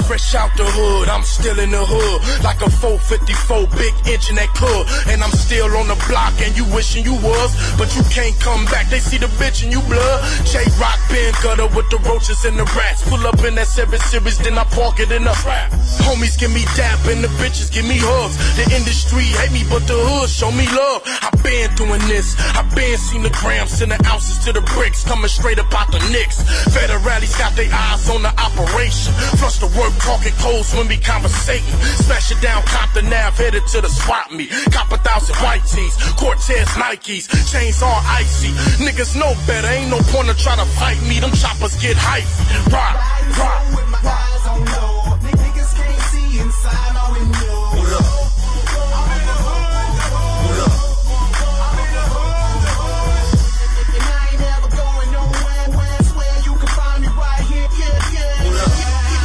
Fresh out the hood, I'm still in the hood. Like a 454 big inch in that club. And I'm still on the block and you wishing you was. But you can't come back, they see the bitch in you blood. J-Rock, Ben Gutter with the roaches and the rats. Pull up in that 7 Series, then I park it in the trap. Homies give me dap and the bitches give me hugs. The industry hate me, but the hood show me love. I been doing this, I been seen the grams and the ounces to the bricks. Coming straight up out the Knicks. Federales got their eyes on the operation. Flush the work, talking cold, when we conversating. Smash it down, Compton Ave, headed to the swap meet. Cop 1,000 white tees, Cortez Nikes, chains all icy. Niggas know better, ain't no point to try to fight me. Them choppers get hypey. Rock, rock, with my eyes on low. Niggas can't see inside, all we know. What up? I'm in the hood. What up? I'm in the hood. And I ain't never going nowhere. Where, swear you can find me right here. Yeah, yeah. What up?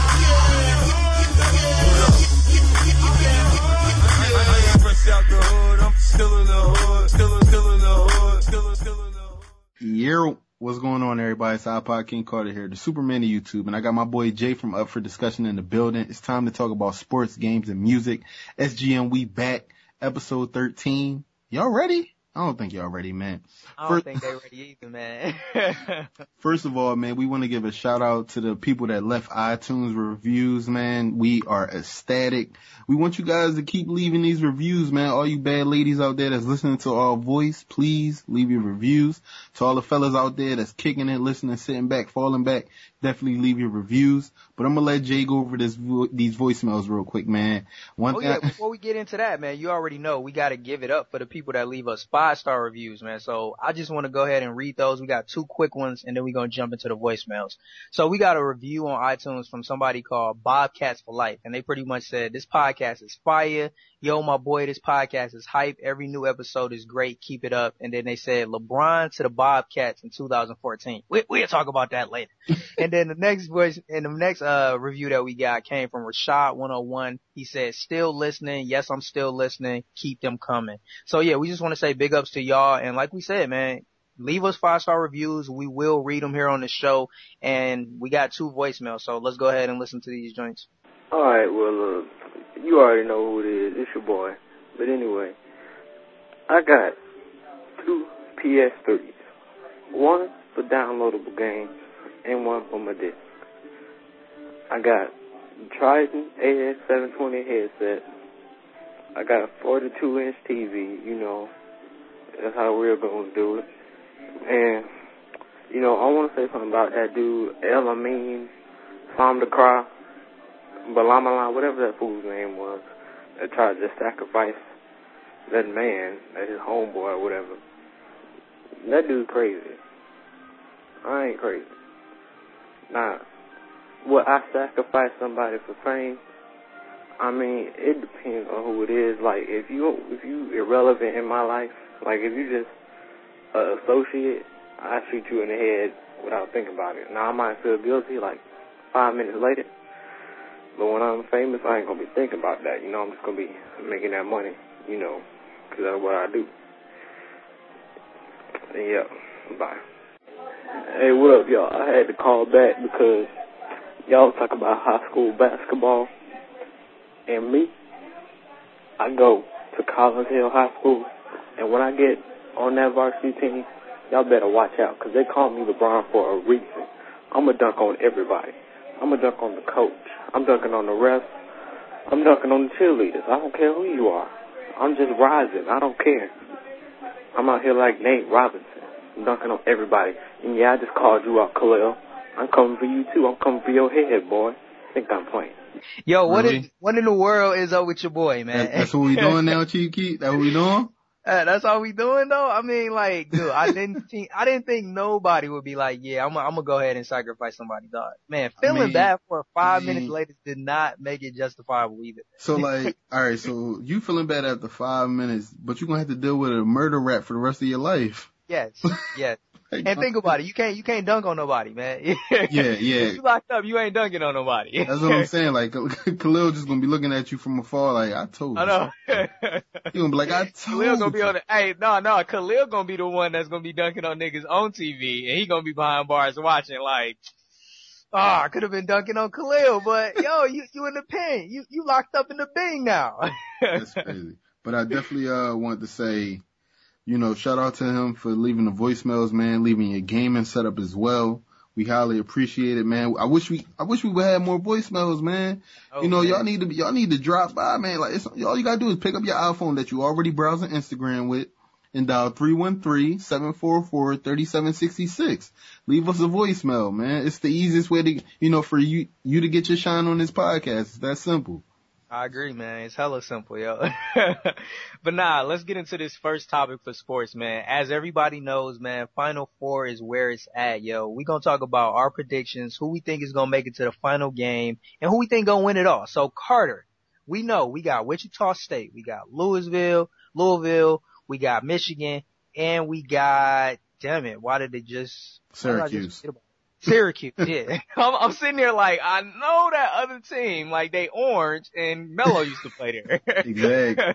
I ain't fresh out the hood. I'm still in the hood. Still in the hood. Still in the hood. Yeah. What's going on, everybody? It's iPod King Carter here, the Superman of YouTube, and I got my boy Jay from Up for Discussion in the building. It's time to talk about sports, games, and music. SGM, we back, episode 13. Y'all ready? I don't think y'all ready, man. I don't think they're ready either, man. First of all, man, we want to give a shout out to the people that left iTunes reviews, man. We are ecstatic. We want you guys to keep leaving these reviews, man. All you bad ladies out there that's listening to our voice, please leave your reviews. To all the fellas out there that's kicking it, listening, sitting back, falling back, definitely leave your reviews. But I'm going to let Jay go over these voicemails real quick, man. Before we get into that, man, you already know we got to give it up for the people that leave us 5-star reviews, man. So I just want to go ahead and read those. We got 2 quick ones, and then we're going to jump into the voicemails. So we got a review on iTunes from somebody called Bobcats for Life, and they pretty much said, this podcast is fire. Yo, my boy, this podcast is hype. Every new episode is great. Keep it up. And then they said LeBron to the Bobcats in 2014. We'll talk about that later. And then the next review that we got came from Rashad101. He said, still listening. Yes, I'm still listening. Keep them coming. So yeah, we just want to say big ups to y'all. And like we said, man, leave us 5-star reviews. We will read them here on the show. And we got 2 voicemails. So let's go ahead and listen to these joints. All right, well, you already know who it is. It's your boy. But anyway, I got 2 PS3s. One for downloadable games and one for my disc. I got Trident AX720 headset. I got a 42-inch TV, you know. That's how we're going to do it. And, you know, I want to say something about that dude, El Amin, Sam the Cry, Balamalan, whatever that fool's name was, that tried to sacrifice that man, that his homeboy or whatever. That dude crazy. I ain't crazy. Nah, would I sacrifice somebody for fame? I mean, it depends on who it is. Like, if you irrelevant in my life, like if you just associate, I shoot you in the head without thinking about it. Now I might feel guilty like 5 minutes later, but when I'm famous, I ain't gonna be thinking about that. You know, I'm just gonna be making that money. You know, because that's what I do. And yeah, bye. Hey, what up, y'all? I had to call back because y'all talk about high school basketball. And me, I go to Collins Hill High School, and when I get on that varsity team, y'all better watch out, because they call me LeBron for a reason. I'm going to dunk on everybody. I'm going to dunk on the coach. I'm dunking on the refs. I'm dunking on the cheerleaders. I don't care who you are. I'm just rising. I don't care. I'm out here like Nate Robinson. I'm dunking on everybody. And yeah, I just called you out, Khalil. I'm coming for you, too. I'm coming for your head, boy. I think I'm playing. Yo, what in the world is up with your boy, man? That's what we doing now, Chief Keith? That's what we doing? That's all we doing, though? I mean, like, dude, I didn't think nobody would be like, yeah, I'm gonna go ahead and sacrifice somebody, dog. Man, feeling bad for 5 minutes later did not make it justifiable either. So, like, all right, so you feeling bad after 5 minutes, but you're gonna have to deal with a murder rap for the rest of your life. Yes. And think about it. You can't dunk on nobody, man. Yeah. If you locked up, you ain't dunking on nobody. That's what I'm saying. Like, Khalil just gonna be looking at you from afar like, I told you. I know. You gonna be like, I told Khalil gonna be on the, hey, no, Khalil gonna be the one that's gonna be dunking on niggas on TV, and he gonna be behind bars watching like, I could have been dunking on Khalil, but yo, you in the pen. You locked up in the Bing now. That's crazy. But I definitely want to say, shout out to him for leaving the voicemails, man, leaving your gaming setup as well. We highly appreciate it, man. I wish we would have more voicemails, man. Oh, man. man. y'all need to drop by, man. Like all you gotta do is pick up your iPhone that you already browsing Instagram with and dial 313-744-3766. Leave us a voicemail, man. It's the easiest way to, for you to get your shine on this podcast. It's that simple. I agree, man. It's hella simple, yo. But nah, let's get into this first topic for sports, man. As everybody knows, man, Final Four is where it's at, yo. We gonna talk about our predictions, who we think is gonna make it to the final game, and who we think gonna win it all. So, Carter, we know we got Wichita State, we got Louisville, we got Michigan, and we got, damn it, why did they just... Syracuse. Syracuse, yeah. I'm sitting there like, I know that other team, like they orange and Melo used to play there. Exactly.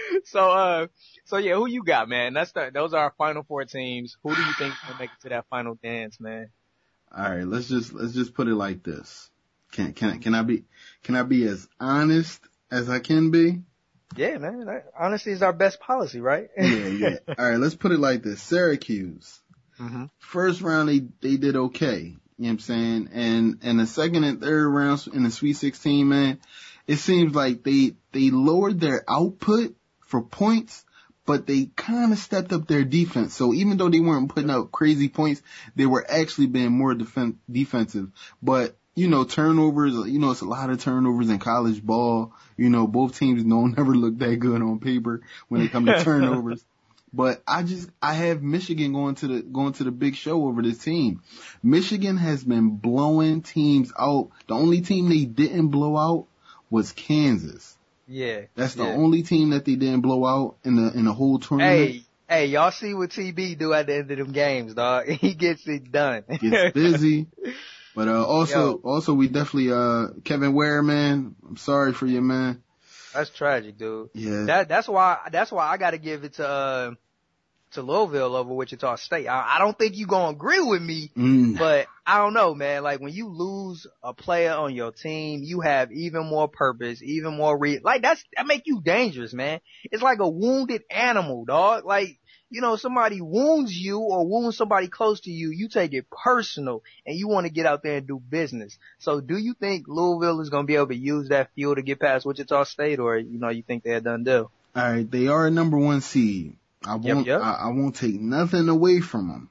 So yeah, who you got, man? Those are our Final Four teams. Who do you think will make it to that final dance, man? All right, let's just put it like this. Can I be as honest as I can be? Yeah, man. Honesty is our best policy, right? Yeah. All right, let's put it like this. Syracuse. Mm-hmm. First round, they did okay. You know what I'm saying? And the second and third rounds in the Sweet 16, man, it seems like they lowered their output for points, but they kind of stepped up their defense. So even though they weren't putting up crazy points, they were actually being more defensive. But, turnovers, it's a lot of turnovers in college ball. Both teams don't never look that good on paper when it comes to turnovers. But I have Michigan going to the big show over this team. Michigan has been blowing teams out. The only team they didn't blow out was Kansas. Yeah. That's the only team that they didn't blow out in the whole tournament. Hey, y'all see what TB do at the end of them games, dog. He gets it done. Gets busy. But also we definitely Kevin Ware, man. I'm sorry for you, man. That's tragic, dude. Yeah. That's why I gotta give it to Louisville over Wichita State. I don't think you gonna agree with me, but I don't know, man. Like when you lose a player on your team, you have even more purpose, even more that make you dangerous, man. It's like a wounded animal, dog. Like, somebody wounds you or wounds somebody close to you, you take it personal and you want to get out there and do business. So do you think Louisville is going to be able to use that fuel to get past Wichita State, or, you think they're done deal? All right. They are a number one seed. I won't take nothing away from them.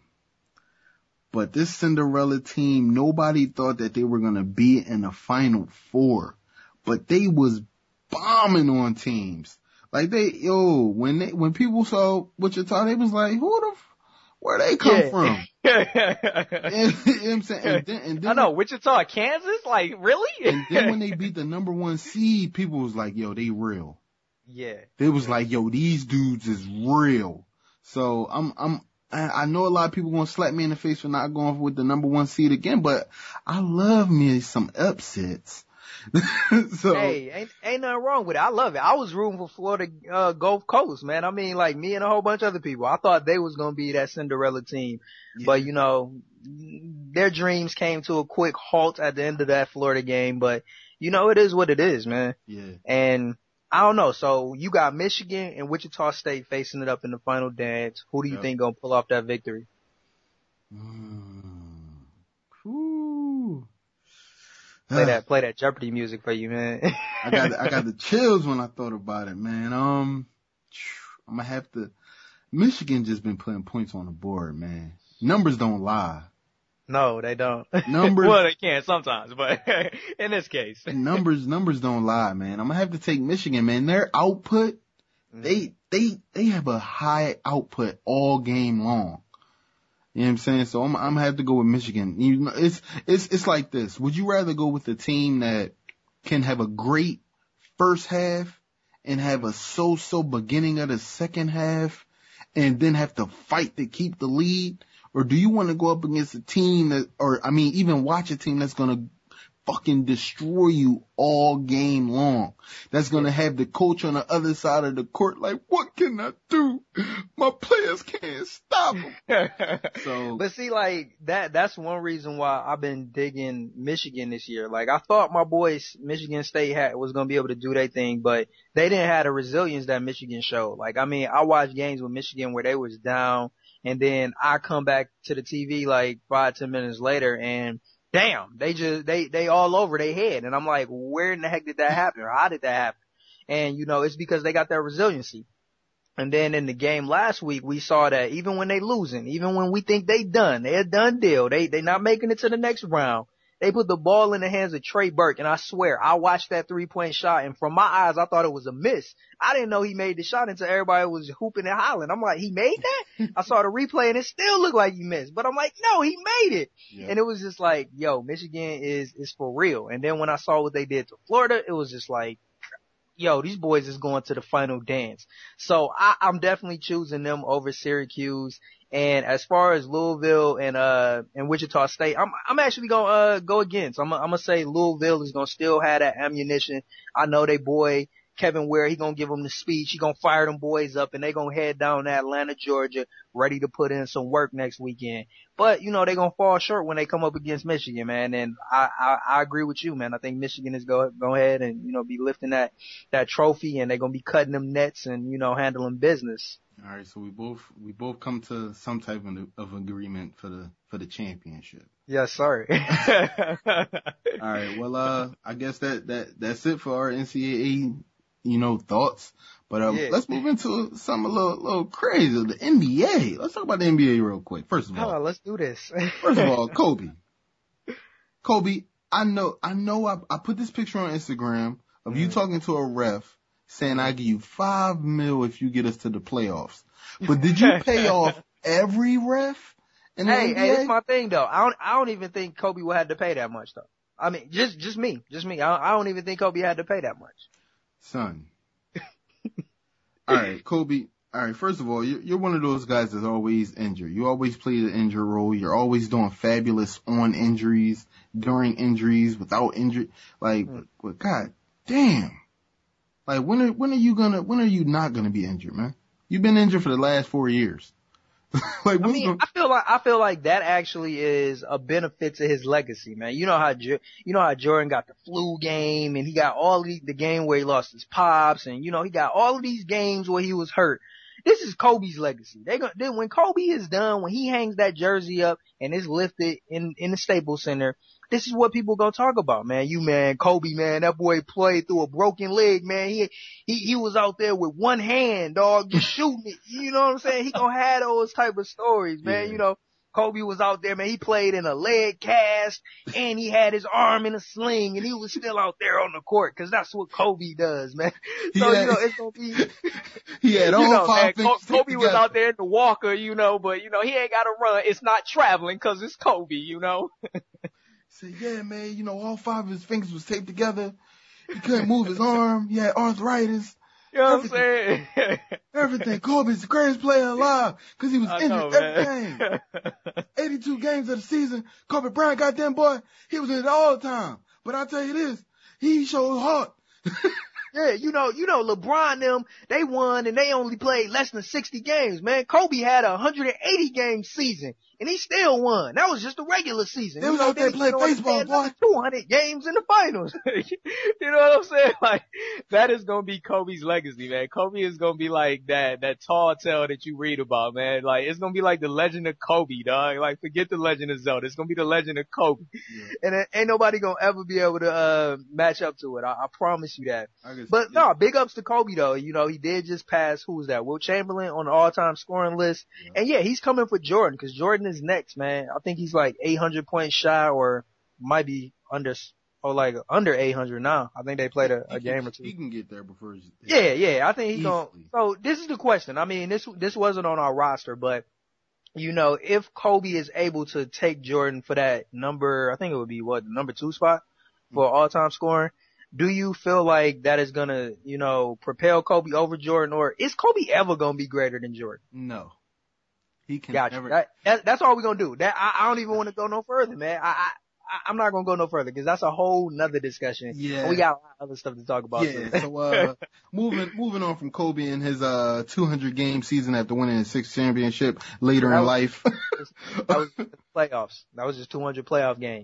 But this Cinderella team, nobody thought that they were going to be in the Final Four, but they was bombing on teams. Like when people saw Wichita, they was like, where they come from? You know what I'm saying? And then I know, Wichita, Kansas? Like, really? And then when they beat the number one seed, people was like, yo, they real. Yeah. They was like, yo, these dudes is real. So I know a lot of people gonna slap me in the face for not going with the number one seed again, but I love me some upsets. So, hey, ain't nothing wrong with it. I love it. I was rooting for Florida Gulf Coast, man. I mean, like me and a whole bunch of other people. I thought they was gonna be that Cinderella team, but their dreams came to a quick halt at the end of that Florida game. But it is what it is, man. Yeah. And I don't know. So you got Michigan and Wichita State facing it up in the final dance. Who do you think gonna pull off that victory? Ooh. Play that Jeopardy music for you, man. I got the chills when I thought about it, man. I'm gonna have to. Michigan just been putting points on the board, man. Numbers don't lie. No, they don't. Numbers. Well, they can sometimes, but in this case, numbers don't lie, man. I'm gonna have to take Michigan, man. Their output, they have a high output all game long. You know what I'm saying? So I'm gonna have to go with Michigan. It's like this. Would you rather go with a team that can have a great first half and have a so-so beginning of the second half and then have to fight to keep the lead? Or do you want to go up against a team even watch a team that's gonna fucking destroy you all game long. That's going to have the coach on the other side of the court like, what can I do? My players can't stop them. So, but see, like, that's one reason why I've been digging Michigan this year. Like, I thought my boys, Michigan State was going to be able to do their thing, but they didn't have the resilience that Michigan showed. Like, I mean, I watched games with Michigan where they was down, and then I come back to the TV like 5-10 minutes later, and damn, they all over their head. And I'm like, where in the heck did that happen? Or how did that happen? And, you know, it's because they got that resiliency. And then in the game last week, we saw that even when they losing, even when we think they're a done deal, they not making it to the next round, they put the ball in the hands of Trey Burke. And I swear, I watched that 3-point shot, and from my eyes, I thought it was a miss. I didn't know he made the shot until everybody was hooping and hollering. I'm like, he made that? I saw the replay, and it still looked like he missed. But I'm like, no, he made it. Yeah. And it was just like, yo, Michigan is for real. And then when I saw what they did to Florida, it was just like, yo, these boys is going to the final dance. So I'm definitely choosing them over Syracuse. And as far as Louisville and Wichita State, I'm actually gonna go against. I'm gonna say Louisville is gonna still have that ammunition. I know they boy Kevin Ware, he gonna give them the speech. He gonna fire them boys up, and they gonna head down to Atlanta, Georgia, ready to put in some work next weekend. But, you know, they gonna fall short when they come up against Michigan, man. And I agree with you, man. I think Michigan is go ahead and, you know, be lifting that trophy, and they gonna be cutting them nets and, you know, handling business. All right, so we both come to some type of agreement for the championship. Yes, sir. All right, well, I guess that's it for our NCAA, you know, thoughts. But let's move into something a little crazy. The NBA. Let's talk about the NBA real quick. First of all, let's do this. First of all, Kobe, I know I put this picture on Instagram of you talking to a ref saying I give you $5 million if you get us to the playoffs. But did you pay off every ref in the NBA? Hey, it's my thing though. I don't even think Kobe would have to pay that much though. I mean, just me. I don't even think Kobe had to pay that much. Son. All right, Kobe. All right, first of all, you're one of those guys that's always injured. You always play the injury role. You're always doing fabulous on injuries, during injuries, without injury. Like, but God damn. Like, when are you not gonna be injured, man? You've been injured for the last 4 years. Like, I feel like that actually is a benefit to his legacy, man. You know how Jordan got the flu game, and he got all the game where he lost his pops, and you know he got all of these games where he was hurt. This is Kobe's legacy. When Kobe is done, when he hangs that jersey up and it's lifted in the Staples Center, this is what people gonna talk about, man. Kobe, man, that boy played through a broken leg, man. He was out there with one hand, dog, just shooting it. You know what I'm saying? He gonna have those type of stories, man. Yeah. You know, Kobe was out there, man. He played in a leg cast, and he had his arm in a sling, and he was still out there on the court, cause that's what Kobe does, man. So, you know, it's gonna be, he had all five fingers. Kobe was out there in the walker, you know, but, you know, he ain't gotta run. It's not traveling, cause it's Kobe, you know. Say, yeah, man, you know, all 5 of his fingers was taped together. He couldn't move his arm. He had arthritis. You know what I'm saying? Everything. Kobe's the greatest player alive because he was injured every game. 82 games of the season. Kobe Bryant, goddamn boy, he was in it all the time. But I'll tell you this, he showed heart. Yeah, you know, LeBron them, they won and they only played less than 60 games, man. Kobe had a 180 game season and he still won. That was just the regular season. They was out there playing baseball, boy. 200 games in the finals. You know what I'm saying? Like, that is gonna be Kobe's legacy, man. Kobe is gonna be like that tall tale that you read about, man. Like, it's gonna be like the legend of Kobe, dog. Like, forget the legend of Zelda. It's gonna be the legend of Kobe. Yeah. And ain't nobody gonna ever be able to, match up to it. I promise you that. But no, big ups to Kobe though. You know, he did just pass, who was that? Will Chamberlain on the all-time scoring list. Yeah. And yeah, he's coming for Jordan because Jordan is next, man. I think he's like 800 points shy or might be under 800 now. I think they played a game or two. He can get there before his Yeah. I think he's going. So this is the question. I mean, this wasn't on our roster, but you know, if Kobe is able to take Jordan for that number, I think it would be the number 2 spot for all-time scoring. Do you feel like that is gonna, you know, propel Kobe over Jordan, or is Kobe ever gonna be greater than Jordan? No. He can gotcha. never. That's all we're gonna do. That I don't even want to go no further, man. I'm not gonna go no further because that's a whole nother discussion. Yeah. And we got a lot of other stuff to talk about. Yeah, too. so moving on from Kobe and his 200 game season after winning his 6th championship later in life. That was the playoffs. That was his 200 playoff game.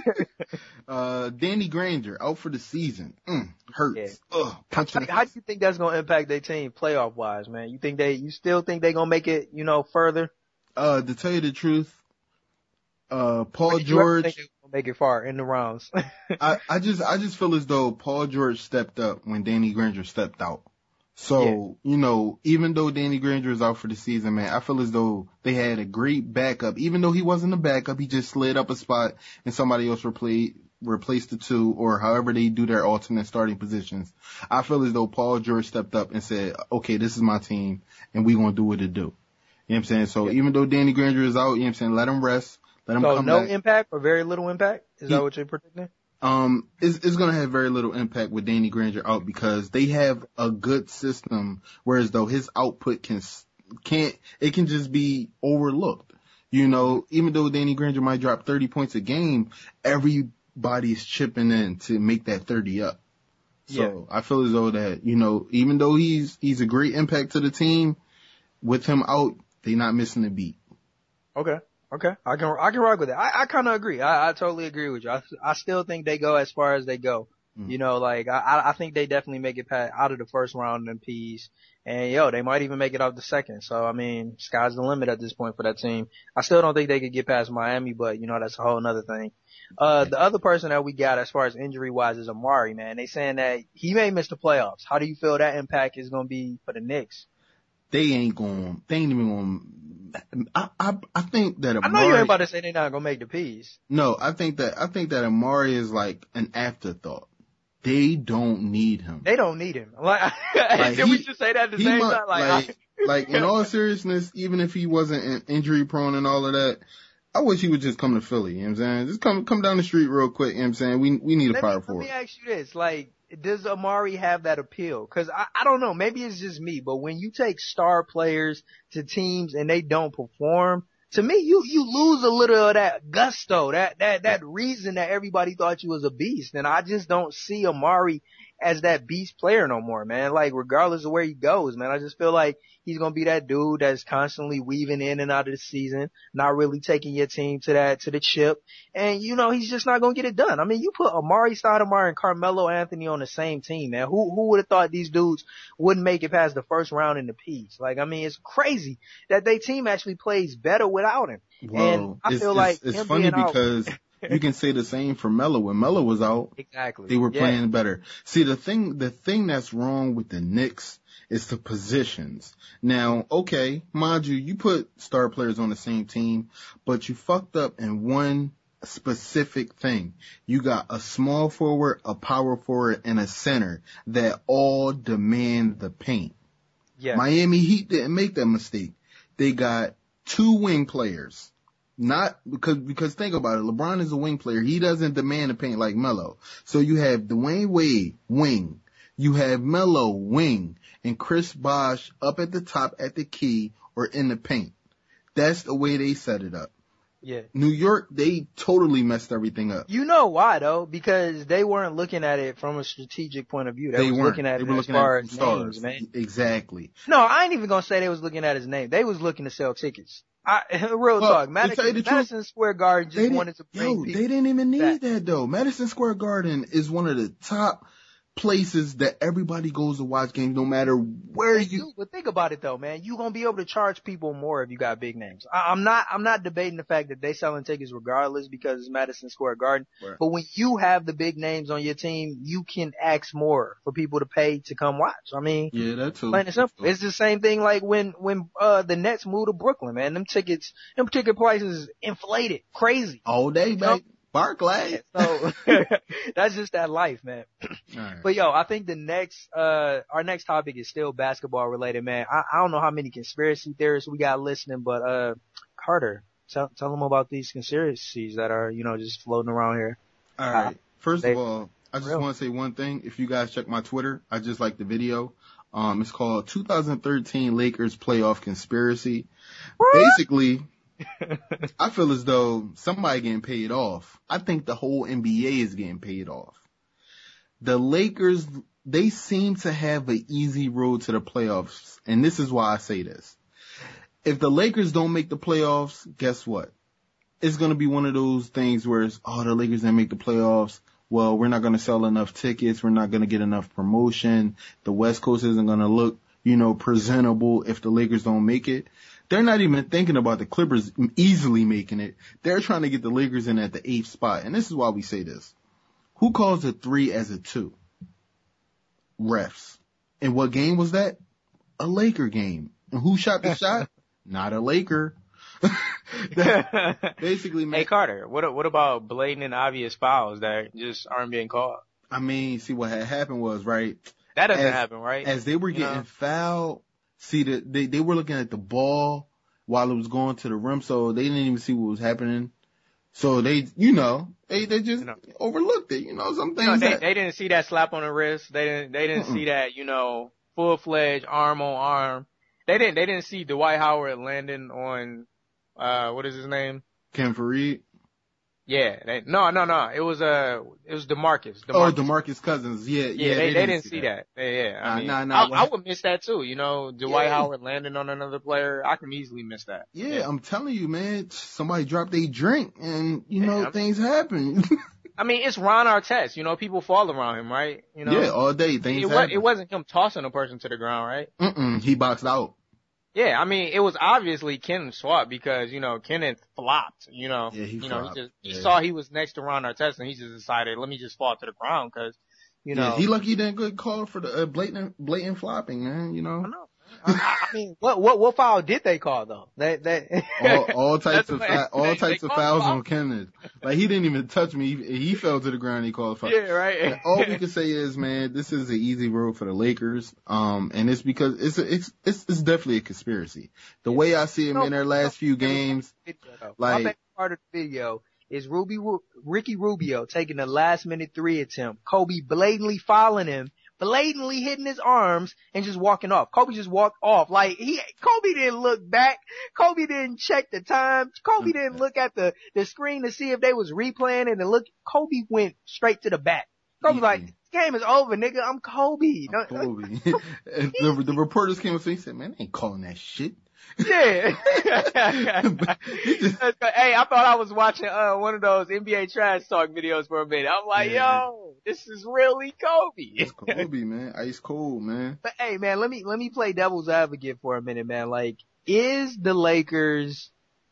Danny Granger out for the season. Hurts. Yeah. Ugh, punching How do you think that's gonna impact their team playoff wise, man? You still think they gonna make it, further? To tell you the truth, Paul Or did you ever think George, they were gonna make it far in the rounds? I just feel as though Paul George stepped up when Danny Granger stepped out. So, even though Danny Granger is out for the season, man, I feel as though they had a great backup. Even though he wasn't a backup, he just slid up a spot and somebody else replaced the two, or however they do their alternate starting positions. I feel as though Paul George stepped up and said, okay, this is my team and we gonna do what it do. You know what I'm saying? So even though Danny Granger is out, you know what I'm saying, let him rest. Let him come back. Impact or very little impact? Is that what you're predicting? It's gonna have very little impact with Danny Granger out because they have a good system, whereas though his output can just be overlooked. Even though Danny Granger might drop 30 points a game, everybody's chipping in to make that 30 up. So I feel as though that, even though he's a great impact to the team, with him out, they not missing a beat. Okay. I can rock with that. I kind of agree. I totally agree with you. I still think they go as far as they go. I think they definitely make it out of the first round in P's. And they might even make it out the second. So, I mean, sky's the limit at this point for that team. I still don't think they could get past Miami, but that's a whole nother thing. The other person that we got as far as injury wise is Amari, man. They saying that he may miss the playoffs. How do you feel that impact is going to be for the Knicks? They ain't even going. I think that Amari, I know you ain't about to say they're not gonna make the P's. No, I think that Amari is like an afterthought. They don't need him. They don't need him. Did we just say that at the same time? Like in all seriousness, even if he wasn't injury prone and all of that, I wish he would just come to Philly. You know what I'm saying? Just come down the street real quick. You know what I'm saying? We need a power forward. Let me ask you this: does Amari have that appeal? Cause I don't know, maybe it's just me, but when you take star players to teams and they don't perform, to me, you lose a little of that gusto, that reason that everybody thought you was a beast. And I just don't see Amari as that beast player no more, man. Regardless of where he goes, man, I just feel like he's going to be that dude that's constantly weaving in and out of the season, not really taking your team to the chip. And, he's just not going to get it done. I mean, you put Amari Stoudemire and Carmelo Anthony on the same team, man. Who would have thought these dudes wouldn't make it past the first round in the P's? It's crazy that their team actually plays better without him. Well, and I feel like it's funny because you can say the same for Melo. When Melo was out, exactly, they were playing better. See, the thing that's wrong with the Knicks is the positions. Now, okay, mind you put star players on the same team, but you fucked up in one specific thing. You got a small forward, a power forward, and a center that all demand the paint. Yeah. Miami Heat didn't make that mistake. They got 2 wing players. Not because think about it. LeBron is a wing player. He doesn't demand the paint like Melo. So you have Dwayne Wade, wing. You have Melo, wing. And Chris Bosh up at the top at the key or in the paint. That's the way they set it up. Yeah. New York, they totally messed everything up. You know why though? Because they weren't looking at it from a strategic point of view. They were looking at it as far as names, man. Exactly. No, I ain't even gonna say they was looking at his name. They was looking to sell tickets. Real talk. Madison Square Garden just wanted to bring people. They didn't even need that though. Madison Square Garden is one of the top places that everybody goes to watch games no matter where you. But think about it though, man. You gonna be able to charge people more if you got big names. I'm not debating the fact that they selling tickets regardless because it's Madison Square Garden. Right. But when you have the big names on your team, you can ask more for people to pay to come watch. I mean, yeah, that's true. Plain and simple. It's the same thing like when the Nets moved to Brooklyn, man. Them ticket prices inflated, crazy. All day, baby. Barclay. So that's just that life, man. Right. But I think our next topic is still basketball related, man. I don't know how many conspiracy theorists we got listening, but Carter, tell them about these conspiracies that are, just floating around here. All right. First of all, I just want to say one thing. If you guys check my Twitter, I just like the video. It's called 2013 Lakers Playoff Conspiracy. What? I feel as though somebody getting paid off. I think the whole NBA is getting paid off. The Lakers, they seem to have an easy road to the playoffs, and this is why I say this. If the Lakers don't make the playoffs, guess what? It's going to be one of those things where it's, oh, the Lakers didn't make the playoffs. Well, we're not going to sell enough tickets. We're not going to get enough promotion. The West Coast isn't going to look, presentable if the Lakers don't make it. They're not even thinking about the Clippers easily making it. They're trying to get the Lakers in at the 8th spot. And this is why we say this. Who calls a 3 as a 2? Refs. And what game was that? A Laker game. And who shot the shot? Not a Laker. Basically, man. Hey Carter, what about blatant and obvious fouls that just aren't being called? I mean, see what had happened was, right? That doesn't happen, right? As they were getting fouled, see they were looking at the ball while it was going to the rim, so they didn't even see what was happening. So they just overlooked it. Some things. They didn't see that slap on the wrist. They didn't see that, full-fledged arm on arm. They didn't see Dwight Howard landing on, what is his name? Ken Fareed? Yeah. No. It was DeMarcus. Oh, DeMarcus Cousins. Yeah. They didn't see that. Yeah. I would miss that too. Dwight Howard landing on another player. I can easily miss that. Yeah. I'm telling you, man, somebody dropped a drink and, things happen. I mean, it's Ron Artest. People fall around him, right? Yeah, all day. Things happen. It wasn't him tossing a person to the ground, right? He boxed out. Yeah, I mean, it was obviously Kenneth swap because, Kenneth flopped, Yeah, he flopped. He saw he was next to Ron Artest and he just decided, let me just fall to the ground because, Yeah, he lucky he didn't get called for the blatant flopping, man, I know. I mean, what foul did they call though? All types of fouls on Kenneth. Like he didn't even touch me. He fell to the ground. He called a foul. Yeah, right. And all we can say is, man, this is an easy road for the Lakers. And it's because it's definitely a conspiracy. The way I see them in their last few games, my favorite part of the video is Ricky Rubio taking the last minute 3 attempt. Kobe blatantly fouling him. Blatantly hitting his arms and just walking off. Kobe just walked off. Like Kobe didn't look back. Kobe didn't check the time. Kobe didn't look at the screen to see if they was replaying it and look. Kobe went straight to the back. Kobe like, this game is over, nigga. I'm Kobe. I'm Kobe. And the reporters came up to me and said, man, they ain't calling that shit. Yeah. Hey, I thought I was watching one of those NBA trash talk videos for a minute. I'm like, yo, this is really Kobe. It's Kobe, man. Ice cold, man. But hey, man, let me play devil's advocate for a minute, man. Like, is the Lakers,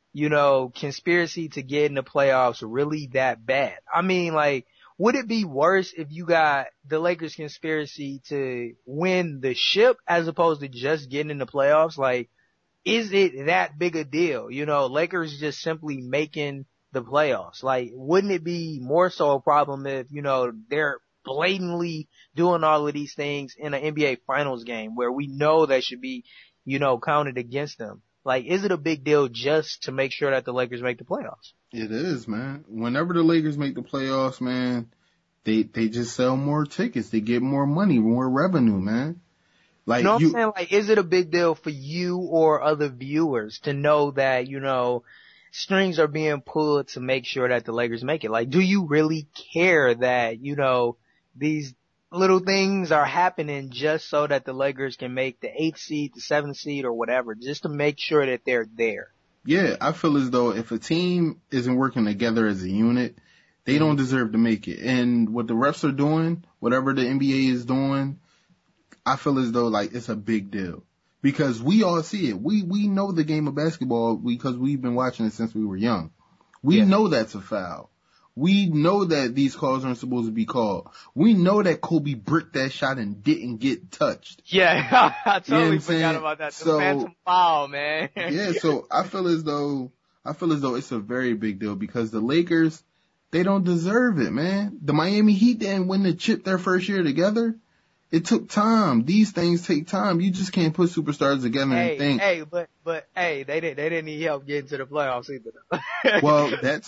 conspiracy to get in the playoffs really that bad? I mean, like, would it be worse if you got the Lakers conspiracy to win the ship as opposed to just getting in the playoffs? Like, is it that big a deal? Lakers just simply making the playoffs. Like, wouldn't it be more so a problem if, they're blatantly doing all of these things in an NBA finals game where we know that should be, counted against them? Like, is it a big deal just to make sure that the Lakers make the playoffs? It is, man. Whenever the Lakers make the playoffs, man, they just sell more tickets. They get more money, more revenue, man. Like, what I'm saying? Like, is it a big deal for you or other viewers to know that, strings are being pulled to make sure that the Lakers make it? Like, do you really care that, these little things are happening just so that the Lakers can make the 8th seed, the 7th seed or whatever, just to make sure that they're there? Yeah, I feel as though if a team isn't working together as a unit, they don't deserve to make it. And what the refs are doing, whatever the NBA is doing, I feel as though like it's a big deal because we all see it. We know the game of basketball because we've been watching it since we were young. We know that's a foul. We know that these calls aren't supposed to be called. We know that Kobe bricked that shot and didn't get touched. Yeah, I totally forgot about that. The phantom foul, man. Yeah, so I feel as though it's a very big deal because the Lakers, they don't deserve it, man. The Miami Heat didn't win the chip their first year together. It took time. These things take time. You just can't put superstars together and think. But they didn't need help getting to the playoffs either. Well, it's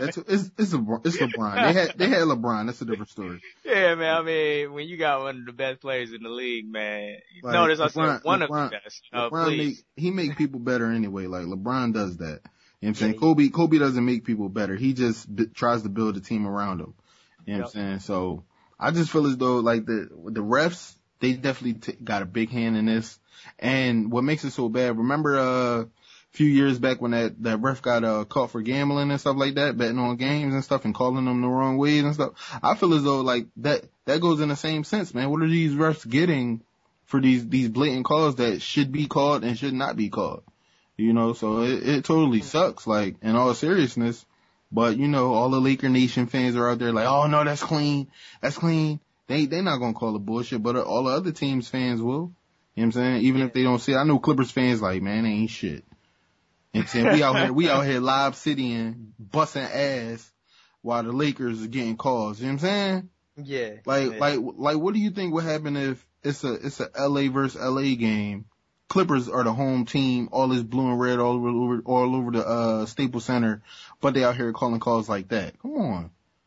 LeBron. They had LeBron. That's a different story. Yeah, man. I mean, when you got one of the best players in the league, man. Notice I said one of the best. LeBron he make people better anyway. Like LeBron does that. You know what I'm saying? Kobe doesn't make people better. He just tries to build a team around him. You know what I'm saying? So I just feel as though like the refs, they definitely got a big hand in this. And what makes it so bad, remember a few years back when that ref got caught for gambling and stuff like that, betting on games and stuff and calling them the wrong ways and stuff. I feel as though like that goes in the same sense, man. What are these refs getting for these blatant calls that should be called and should not be called? You know, so it totally sucks, like, in all seriousness. But, you know, all the Laker Nation fans are out there like, oh, no, that's clean. That's clean. They not going to call it bullshit, but all the other teams' fans will. You know what I'm saying? Even if they don't see it. I know Clippers fans like, man, they ain't shit. You know what I'm saying? We out here live citying, busting ass while the Lakers are getting calls. You know what I'm saying? Yeah. Like, what do you think would happen if it's a LA versus LA game? Clippers are the home team, all this blue and red all over the Staples Center, but they out here calling calls like that. Come on.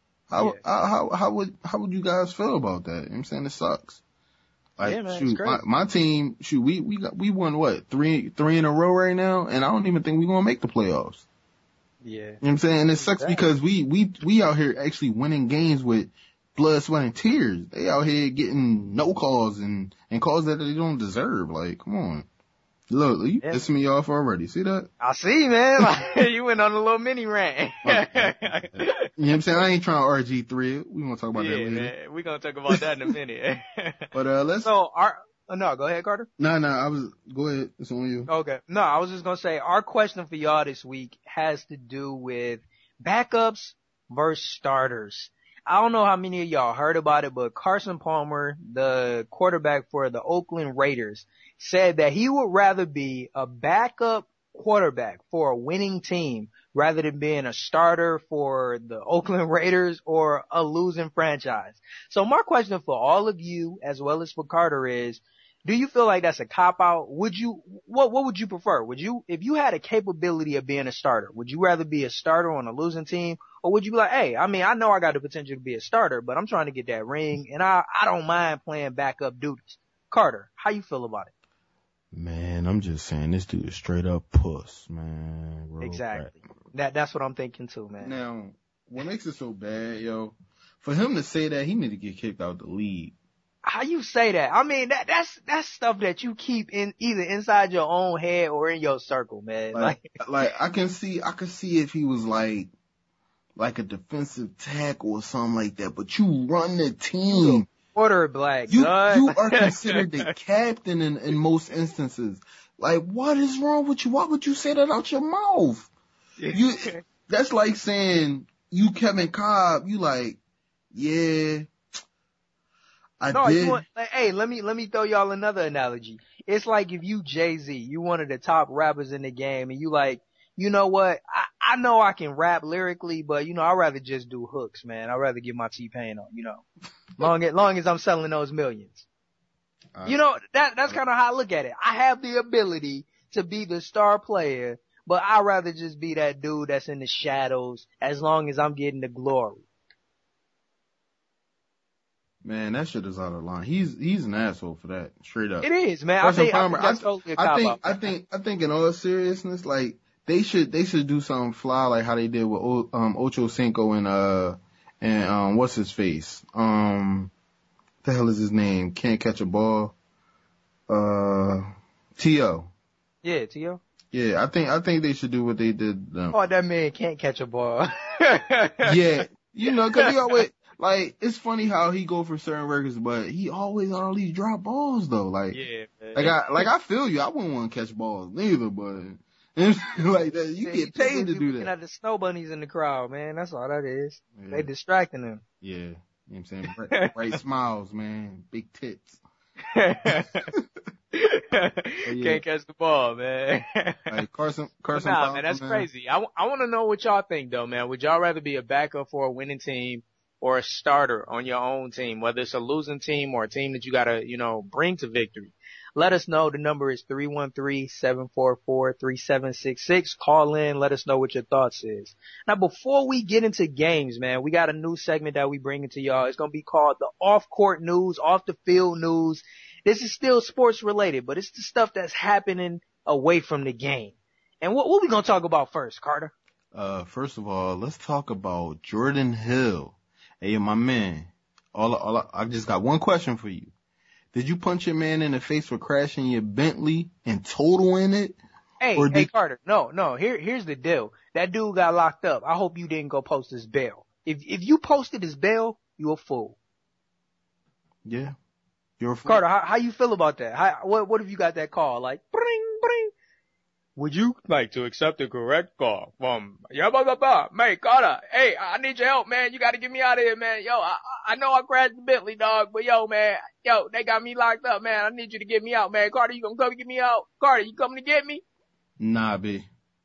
How would you guys feel about that? You know what I'm saying? It sucks. Like, yeah, man, shoot, my team, we won what, three in a row right now, and I don't even think we're gonna make the playoffs. Yeah. You know what I'm saying? And it sucks because we out here actually winning games with blood, sweat, and tears. They out here getting no calls and calls that they don't deserve. Like, come on. Look, you pissing me off already. See that? I see, man. Like, you went on a little mini rant. You know what I'm saying? I ain't trying to RG3 it. We gonna talk about that later. Man. We gonna talk about that in a minute. But let's. So no, go ahead, Carter. No, go ahead. It's on you. Okay. No, I was just gonna say our question for y'all this week has to do with backups versus starters. I don't know how many of y'all heard about it, but Carson Palmer, the quarterback for the Oakland Raiders, said that he would rather be a backup quarterback for a winning team rather than being a starter for the Oakland Raiders or a losing franchise. So my question for all of you as well as for Carter is, do you feel like that's a cop-out? What would you prefer? If you had a capability of being a starter, would you rather be a starter on a losing team? Or would you be like, hey, I mean, I know I got the potential to be a starter, but I'm trying to get that ring and I don't mind playing backup duties. Carter, how you feel about it? Man, I'm just saying this dude is straight up puss, man. Exactly. That's what I'm thinking too, man. Now, what makes it so bad, yo, for him to say that, he need to get kicked out the league. How you say that? I mean, that's stuff that you keep in either inside your own head or in your circle, man. Like I can see if he was like a defensive tackle or something like that, but you run the team. Quarterback, you are considered the captain in most instances. Like, what is wrong with you? Why would you say that out your mouth? That's like saying you Kevin Cobb, you like, yeah. Hey, let me throw y'all another analogy. It's like if you Jay-Z, you one of the top rappers in the game, and you like, you know what? I know I can rap lyrically, but I'd rather just do hooks, man. I'd rather get my T-Pain on, long as I'm selling those millions. That's kind of how I look at it. I have the ability to be the star player, but I'd rather just be that dude that's in the shadows as long as I'm getting the glory. Man, that shit is out of line. He's an asshole for that, straight up. It is, man. I think in all seriousness, like they should do something fly like how they did with Ocho Cinco and what's his face? The hell is his name? Can't catch a ball. T.O. Yeah, T.O. Yeah, I think they should do what they did. Oh, that man can't catch a ball. Yeah, cause he always. Like, it's funny how he go for certain records, but he always on all these drop balls though. Like, yeah, man. I feel you. I wouldn't want to catch balls neither, but like that, you get paid to do that. Looking at the snow bunnies in the crowd, man. That's all that is. Yeah. They distracting them. Yeah, you know what I'm saying? Bright smiles, man. Big tits. Can't catch the ball, man. Like Carson. Nah, man, that's crazy. I want to know what y'all think though, man. Would y'all rather be a backup for a winning team or a starter on your own team, whether it's a losing team or a team that you gotta, bring to victory? Let us know. The number is 313-744-3766. Call in. Let us know what your thoughts is. Now, before we get into games, man, we got a new segment that we bring to y'all. It's going to be called the off-court news, off-the-field news. This is still sports related, but it's the stuff that's happening away from the game. And what we gonna talk about first, Carter? First of all, let's talk about Jordan Hill. Hey, my man. I just got one question for you. Did you punch your man in the face for crashing your Bentley and totaling it? Hey, Carter. No. Here's the deal. That dude got locked up. I hope you didn't go post his bail. If you posted his bail, you a fool. Yeah. You're a fool. Carter, how you feel about that? What if you got that call? Like, bring. Would you like to accept the correct call from Mate, Carter? Hey, I need your help, man. You got to get me out of here, man. Yo, I know I crashed the Bentley, dog, but yo, man, they got me locked up, man. I need you to get me out, man. Carter, you gonna come get me out? Carter, you coming to get me? Nah, B.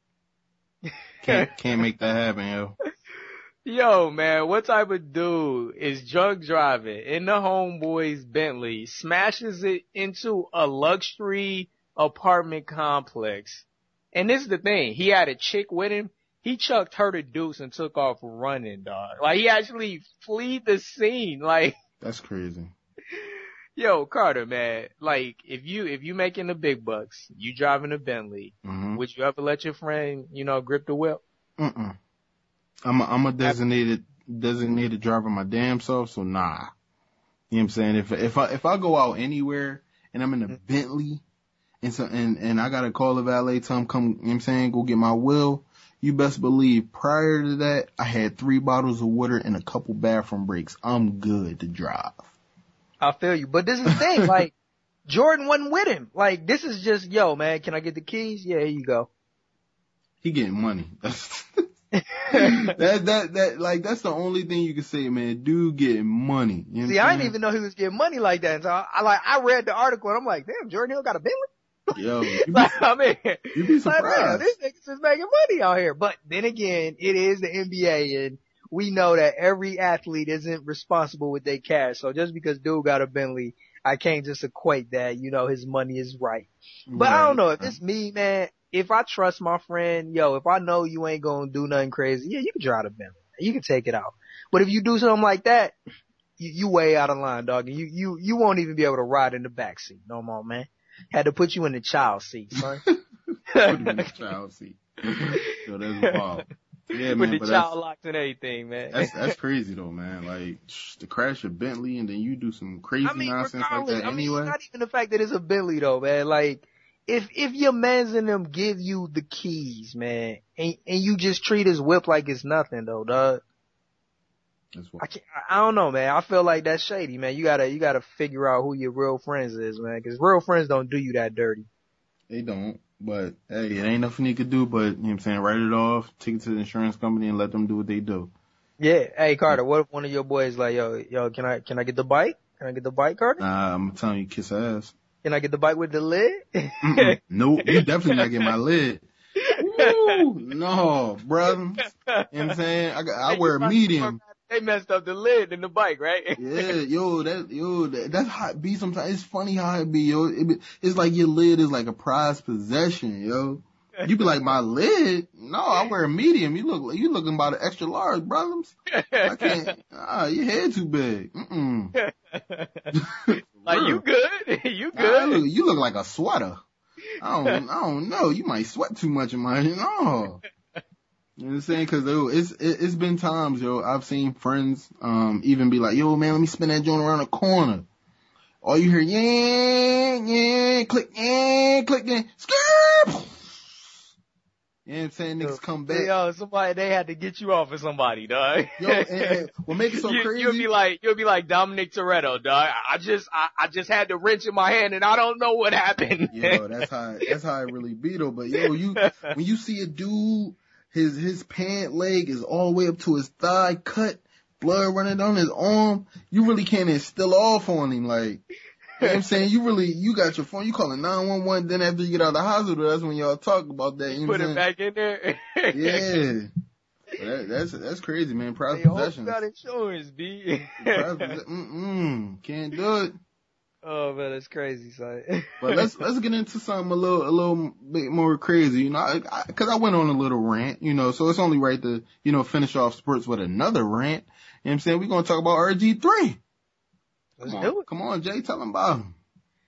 Can't make that happen, yo. Yo, man, what type of dude is drunk driving in the homeboy's Bentley, smashes it into a luxury apartment complex? And this is the thing. He had a chick with him. He chucked her to deuce and took off running, dog. Like, he actually fled the scene. Like, that's crazy. Yo, Carter, man, like, if you making the big bucks, you driving a Bentley, would you ever let your friend, grip the whip? I'm a designated driver my damn self, so nah. You know what I'm saying? If I go out anywhere and I'm in a Bentley and I gotta call the valet, tell him come, you know what I'm saying, go get my wheel, you best believe prior to that, I had 3 bottles of water and a couple bathroom breaks. I'm good to drive. I feel you. But this is the thing, like, Jordan wasn't with him. Like, this is just, yo, man, can I get the keys? Yeah, here you go. He getting money. That's the only thing you can say, man. Dude getting money. You know See, I didn't even know he was getting money like that. So I read the article and I'm like, damn, Jordan Hill got a Bentley? Yo, you'd be surprised. Like, this nigga's just making money out here. But then again, it is the NBA and we know that every athlete isn't responsible with their cash. So just because dude got a Bentley, I can't just equate that, his money is right. But I don't know. If it's me, man, if I trust my friend, if I know you ain't gonna do nothing crazy, yeah, you can drive the Bentley. You can take it out. But if you do something like that, you way out of line, dog. And you won't even be able to ride in the back seat no more, man. Had to put you in the child seat, son. Put him in the child seat. Yo, that's wild. Yeah, man. With the child locks and everything, man. That's crazy though, man. Like, to crash a Bentley and then you do some crazy nonsense like that anyway. It's not even the fact that it's a Bentley though, man. Like, if your mans and them give you the keys, man, and you just treat his whip like it's nothing though, dog. I don't know, man. I feel like that's shady, man. You gotta figure out who your real friends is, man. Cause real friends don't do you that dirty. They don't. But hey, it ain't nothing you could do but, you know what I'm saying, write it off, take it to the insurance company and let them do what they do. Yeah. Hey, Carter, what if one of your boys like, yo, can I get the bike? Can I get the bike, Carter? Nah, I'm telling you, kiss ass. Can I get the bike with the lid? Nope, you definitely not get my lid. Woo, no, brother. You know what I'm saying? I wear a medium. They messed up the lid in the bike, right? Yeah, that's how it be sometimes. It's funny how it be, yo. It's like your lid is like a prized possession, yo. You be like, my lid? No, I wear a medium. You looking about an extra large, brothers. I can't, your head too big. Like, you good? You good? You look like a sweater. I don't know. You might sweat too much in my, no. You know what I'm saying? Cause it's been times, yo, I've seen friends, even be like, yo, man, let me spin that joint around the corner. All you hear, yeah, click, skip. You know what I'm saying? Niggas come back. Yo, they had to get you off of somebody, dog. Yo, and what makes it so crazy? You'll be like Dominic Toretto, dog. I just had the wrench in my hand and I don't know what happened. Yo, that's how it really be though. But yo, when you see a dude, his pant leg is all the way up to his thigh, cut, blood running down his arm, you really can't instill off on him, like, you know what I'm saying? You got your phone, you calling 911, then after you get out of the hospital, that's when y'all talk about that, you know what I'm saying? Put it back in there. Yeah. That's crazy, man. Prized possessions. You got insurance, B. Can't do it. Oh man, that's crazy, son. But let's get into something a little bit more crazy, you know, cause I went on a little rant, you know, so it's only right to, you know, finish off sports with another rant. You know what I'm saying? We're going to talk about RG3. Let's do it. Come on, Jay, tell them about him.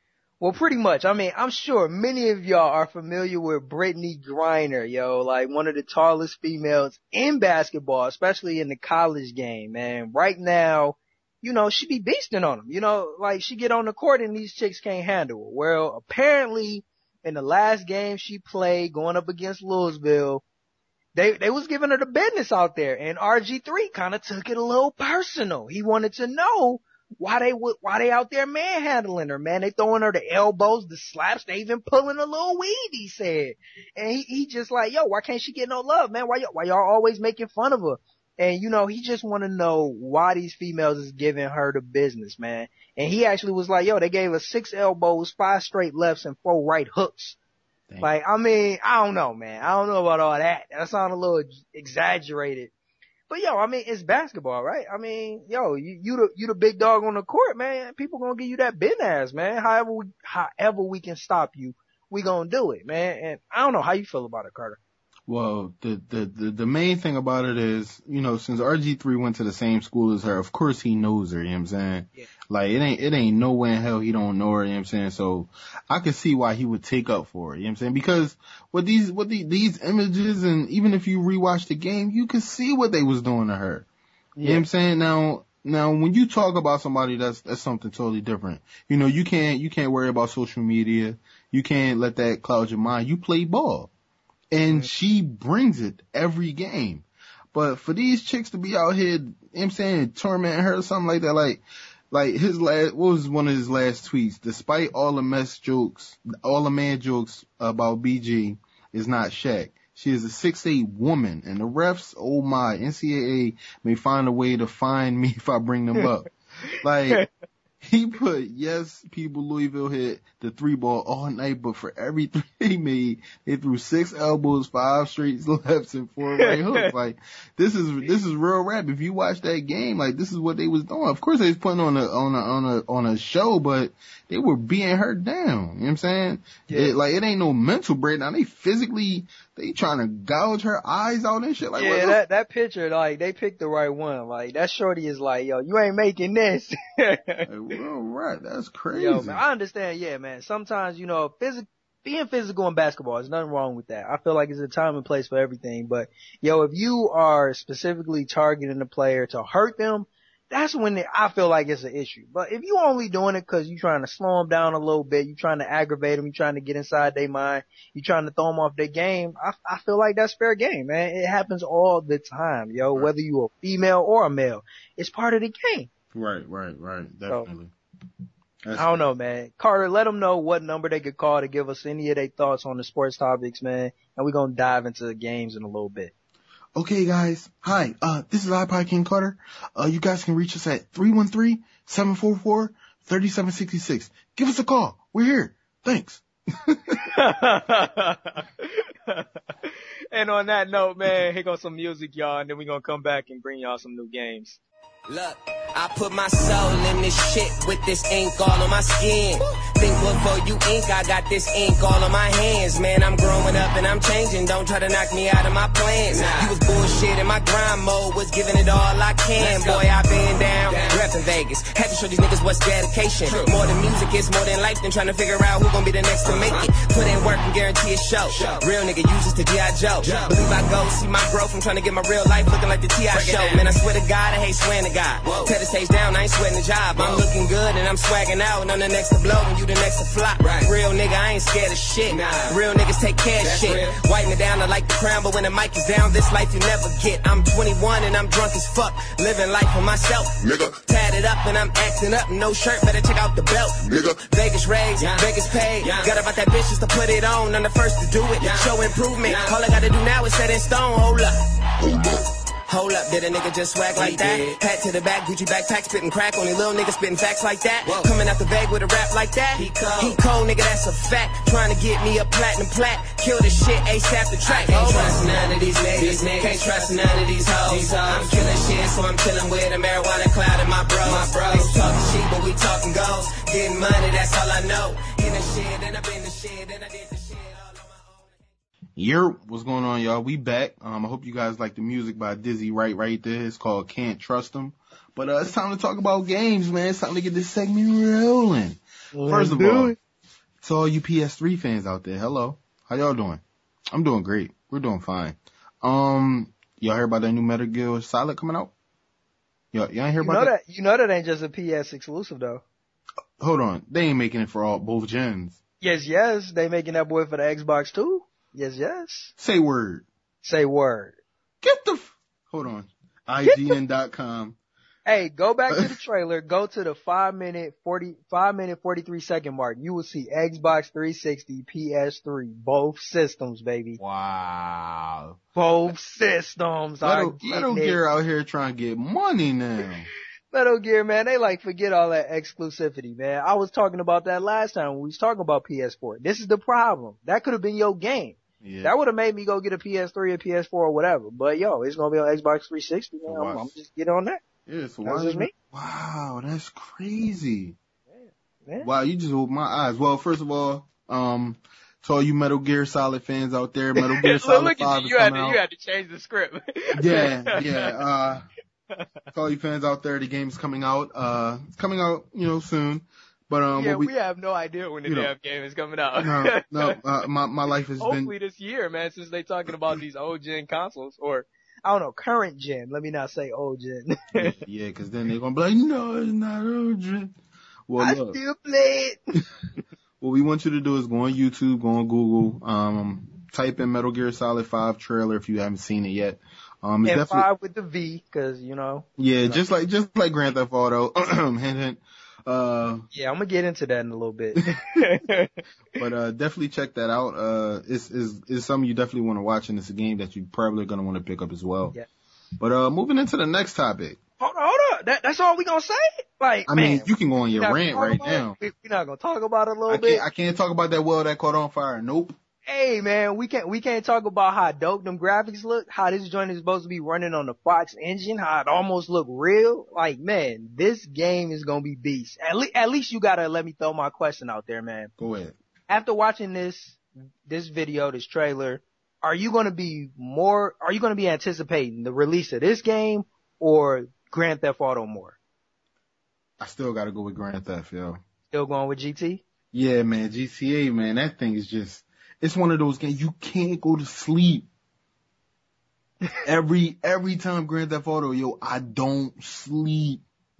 Well, pretty much. I mean, I'm sure many of y'all are familiar with Brittany Griner, yo, like one of the tallest females in basketball, especially in the college game, man. Right now, you know, she be beasting on them, you know, like she get on the court and these chicks can't handle her. Well, apparently in the last game she played going up against Louisville, they was giving her the business out there, and RG3 kind of took it a little personal. He wanted to know why they out there manhandling her, man. They throwing her the elbows, the slaps, they even pulling a little weed, he said. And he just like, yo, why can't she get no love, man? Why y'all always making fun of her? And you know, he just want to know why these females is giving her the business, man. And he actually was like, yo, they gave her 6 elbows, 5 straight lefts, and 4 right hooks. Dang. Like, I mean, I don't know, man. I don't know about all that. That sounds a little exaggerated. But yo, I mean, it's basketball, right? I mean, yo, you the big dog on the court, man. People gonna give you that business, man. However we can stop you, we gonna do it, man. And I don't know how you feel about it, Carter. Well, the main thing about it is, you know, since RG3 went to the same school as her, of course he knows her, you know what I'm saying? Yeah. Like, it ain't no way in hell he don't know her, you know what I'm saying? So, I can see why he would take up for her, you know what I'm saying? Because with these images, and even if you rewatch the game, you can see what they was doing to her. You know what I'm saying? Now, when you talk about somebody, that's something totally different. You know, you can't worry about social media. You can't let that cloud your mind. You play ball. And she brings it every game. But for these chicks to be out here, you know what I'm saying, tormenting her or something like that, like what was one of his last tweets? Despite all the man jokes about BG is not Shaq. She is a 6'8" woman, and the refs, oh my, NCAA may find a way to find me if I bring them up. Like, he put, yes, people, Louisville hit the 3 ball all night, but for every 3 they made, they threw 6 elbows, 5 straight lefts, and 4 right hooks. Like, this is real rap. If you watch that game, like, this is what they was doing. Of course they was putting on a show, but they were beating her down. You know what I'm saying? Yeah. It ain't no mental breakdown. They trying to gouge her eyes out and shit. Like, yeah, that picture, like, they picked the right one. Like, that shorty is like, yo, you ain't making this. Like, well, right. That's crazy. Yo, man, I understand. Yeah, man. Sometimes, you know, being physical in basketball, there's nothing wrong with that. I feel like it's a time and place for everything. But, yo, if you are specifically targeting the player to hurt them, that's when I feel like it's an issue. But if you only doing it because you're trying to slow them down a little bit, you're trying to aggravate them, you're trying to get inside their mind, you're trying to throw them off their game, I feel like that's fair game, man. It happens all the time, yo, right. Whether you're a female or a male. It's part of the game. Right. Definitely. So, I don't know, man. Carter, let them know what number they could call to give us any of their thoughts on the sports topics, man. And we're going to dive into the games in a little bit. Okay, guys. Hi. This is iPod King Carter. You guys can reach us at 313-744-3766. Give us a call. We're here. Thanks. And on that note, man, here goes some music, y'all, and then we're gonna come back and bring y'all some new games. Look, I put my soul in this shit with this ink all on my skin. Think before you ink, I got this ink all on my hands. Man, I'm growing up and I'm changing. Don't try to knock me out of my plans. You was bullshit in my grind mode, was giving it all I can. Boy, I been down, reppin' Vegas. Had to show these niggas what's dedication. More than music, it's more than life than trying to figure out who gon' be the next to make it. Put in work and guarantee a show. Real nigga uses to G.I. Joe. Believe I go, see my growth. I'm trying to get my real life looking like the T.I. show. Man, I swear to God, I hate swearing to God. Tear the stage down, I ain't sweating the job. I'm looking good and I'm swagging out, and I'm the next to blow and you the next to flop. Real nigga, I ain't scared of shit. Real niggas take care of shit. Whiten it down, I like the crown, but when the mic is down, this life you never get. I'm 21 and I'm drunk as fuck, living life for myself. Nigga. Tatted up and I'm acting up, no shirt, better check out the belt. Nigga. Vegas raised, Vegas paid. Got about that bitch just to put it on. I'm the first to do it. Show improvement. All I gotta do now is set in stone. Hold up. Hold up, did a nigga just swag like that? Hat to the back, Gucci backpack, spitting crack. Only little nigga spitting facts like that. Coming out the bag with a rap like that. He cold, nigga, that's a fact. Trying to get me a platinum plaque. Kill this shit ASAP the track. Can't trust none of these niggas. Can't trust none of these hoes. I'm killing shit, so I'm chilling with a marijuana cloud in my bros. They talking shit, but we talking goals. Getting money, that's all I know. In the shit, and I've been the shit, and I did the shit all on my own. What's going on, y'all? We back. I hope you guys like the music by Dizzy right there. It's called Can't Trust 'Em. But it's time to talk about games, man. It's time to get this segment rolling. First of all, To all you PS3 fans out there, hello. How y'all doing? I'm doing great. We're doing fine. Y'all hear about that new Metal Gear Solid coming out? Y'all ain't hear about that? You know that ain't just a PS exclusive though. Hold on. They ain't making it for both gens. Yes. They making that boy for the Xbox too. Yes. Say word. Say word. Get the hold on. IGN.com. Hey, go back to the trailer. Go to the 5 minute 43 second mark. You will see Xbox 360, PS3, both systems, baby. Wow. Both systems. Metal Gear out here trying to get money now. Metal Gear, man, they like forget all that exclusivity, man. I was talking about that last time when we was talking about PS4. This is the problem. That could have been your game. Yeah. That would have made me go get a PS3 or PS4 or whatever. But yo, it's gonna be on Xbox 360, man. I'm just get on that. Yeah, so that's just me. Wow, that's crazy. Yeah. Wow, you just opened my eyes. Well, first of all, to all you Metal Gear Solid fans out there, Metal Gear Solid 5 is coming out. You had to change the script. Yeah. To all you fans out there, the game's coming out. It's coming out, soon. But we have no idea when the damn game is coming out. No. My life has hopefully this year, man, since they talking about these old gen consoles or. I don't know, current gen. Let me not say old gen. Yeah, cause then they're gonna be like, no, it's not old gen. Well, I still play it. What we want you to do is go on YouTube, go on Google, type in Metal Gear Solid 5 trailer if you haven't seen it yet. And definitely 5 with the V, cause Yeah, just like Grand Theft Auto. Hint, hint. Yeah, I'm gonna get into that in a little bit. But definitely check that out. It's something you definitely want to watch, and it's a game that you probably gonna want to pick up as well. Yeah. But moving into the next topic. Hold on. That's all we gonna say? Like, I mean, you can go on your rant right now. We're not gonna talk about it a little bit. I can't talk about that well that caught on fire. Nope. Hey man, we can't talk about how dope them graphics look, how this joint is supposed to be running on the Fox engine, how it almost look real. Like, man, this game is gonna be beast. At least you gotta let me throw my question out there, man. Go ahead. After watching this video, this trailer, are you gonna be anticipating the release of this game or Grand Theft Auto more? I still gotta go with Grand Theft, yo. Still going with GT? Yeah, man, GTA, man, that thing is just, it's one of those games you can't go to sleep. Every time Grand Theft Auto, yo, I don't sleep.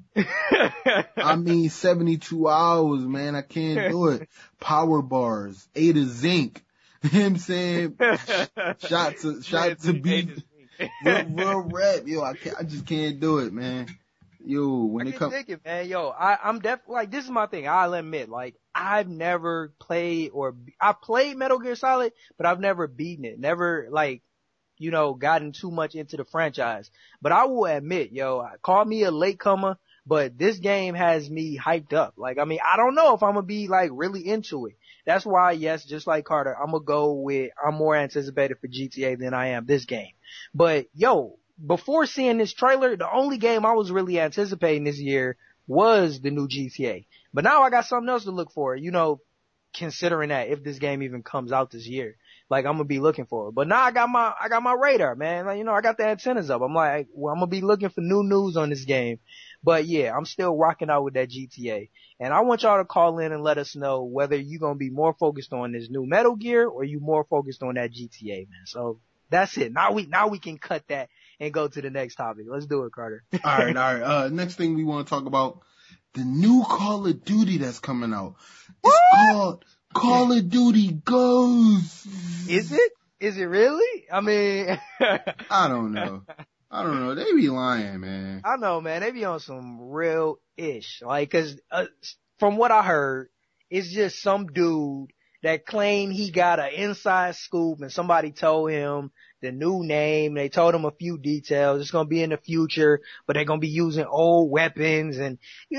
I mean 72 hours, man. I can't do it. Power bars, A to zinc. You know what I'm saying? Shot to beat. Real rap, yo. I just can't do it, man. Yo, when it comes, man. Yo, I'm definitely like, this is my thing. I'll admit, like, I've never played I played Metal Gear Solid, but I've never beaten it. Never gotten too much into the franchise. But I will admit, yo, call me a latecomer, but this game has me hyped up. Like, I mean, I don't know if I'm gonna be like really into it. That's why, yes, just like Carter, I'm more anticipated for GTA than I am this game. But yo, before seeing this trailer, the only game I was really anticipating this year was the new GTA. But now I got something else to look for, considering that if this game even comes out this year, like I'm gonna be looking for it. But now I got my radar, man. Like, I got the antennas up. I'm like, well, I'm gonna be looking for new news on this game. But yeah, I'm still rocking out with that GTA. And I want y'all to call in and let us know whether you're gonna be more focused on this new Metal Gear or you more focused on that GTA, man. So that's it. Now we can cut that and go to the next topic. Let's do it, Carter. All right. Next thing we want to talk about, the new Call of Duty that's coming out. It's called Call of Duty Ghosts. Is it? Is it really? I mean, I don't know. They be lying, man. I know, man. They be on some real ish. Like, cause, from what I heard, it's just some dude that claimed he got an inside scoop and somebody told him the new name. They told him a few details. It's going to be in the future, but they're going to be using old weapons. And,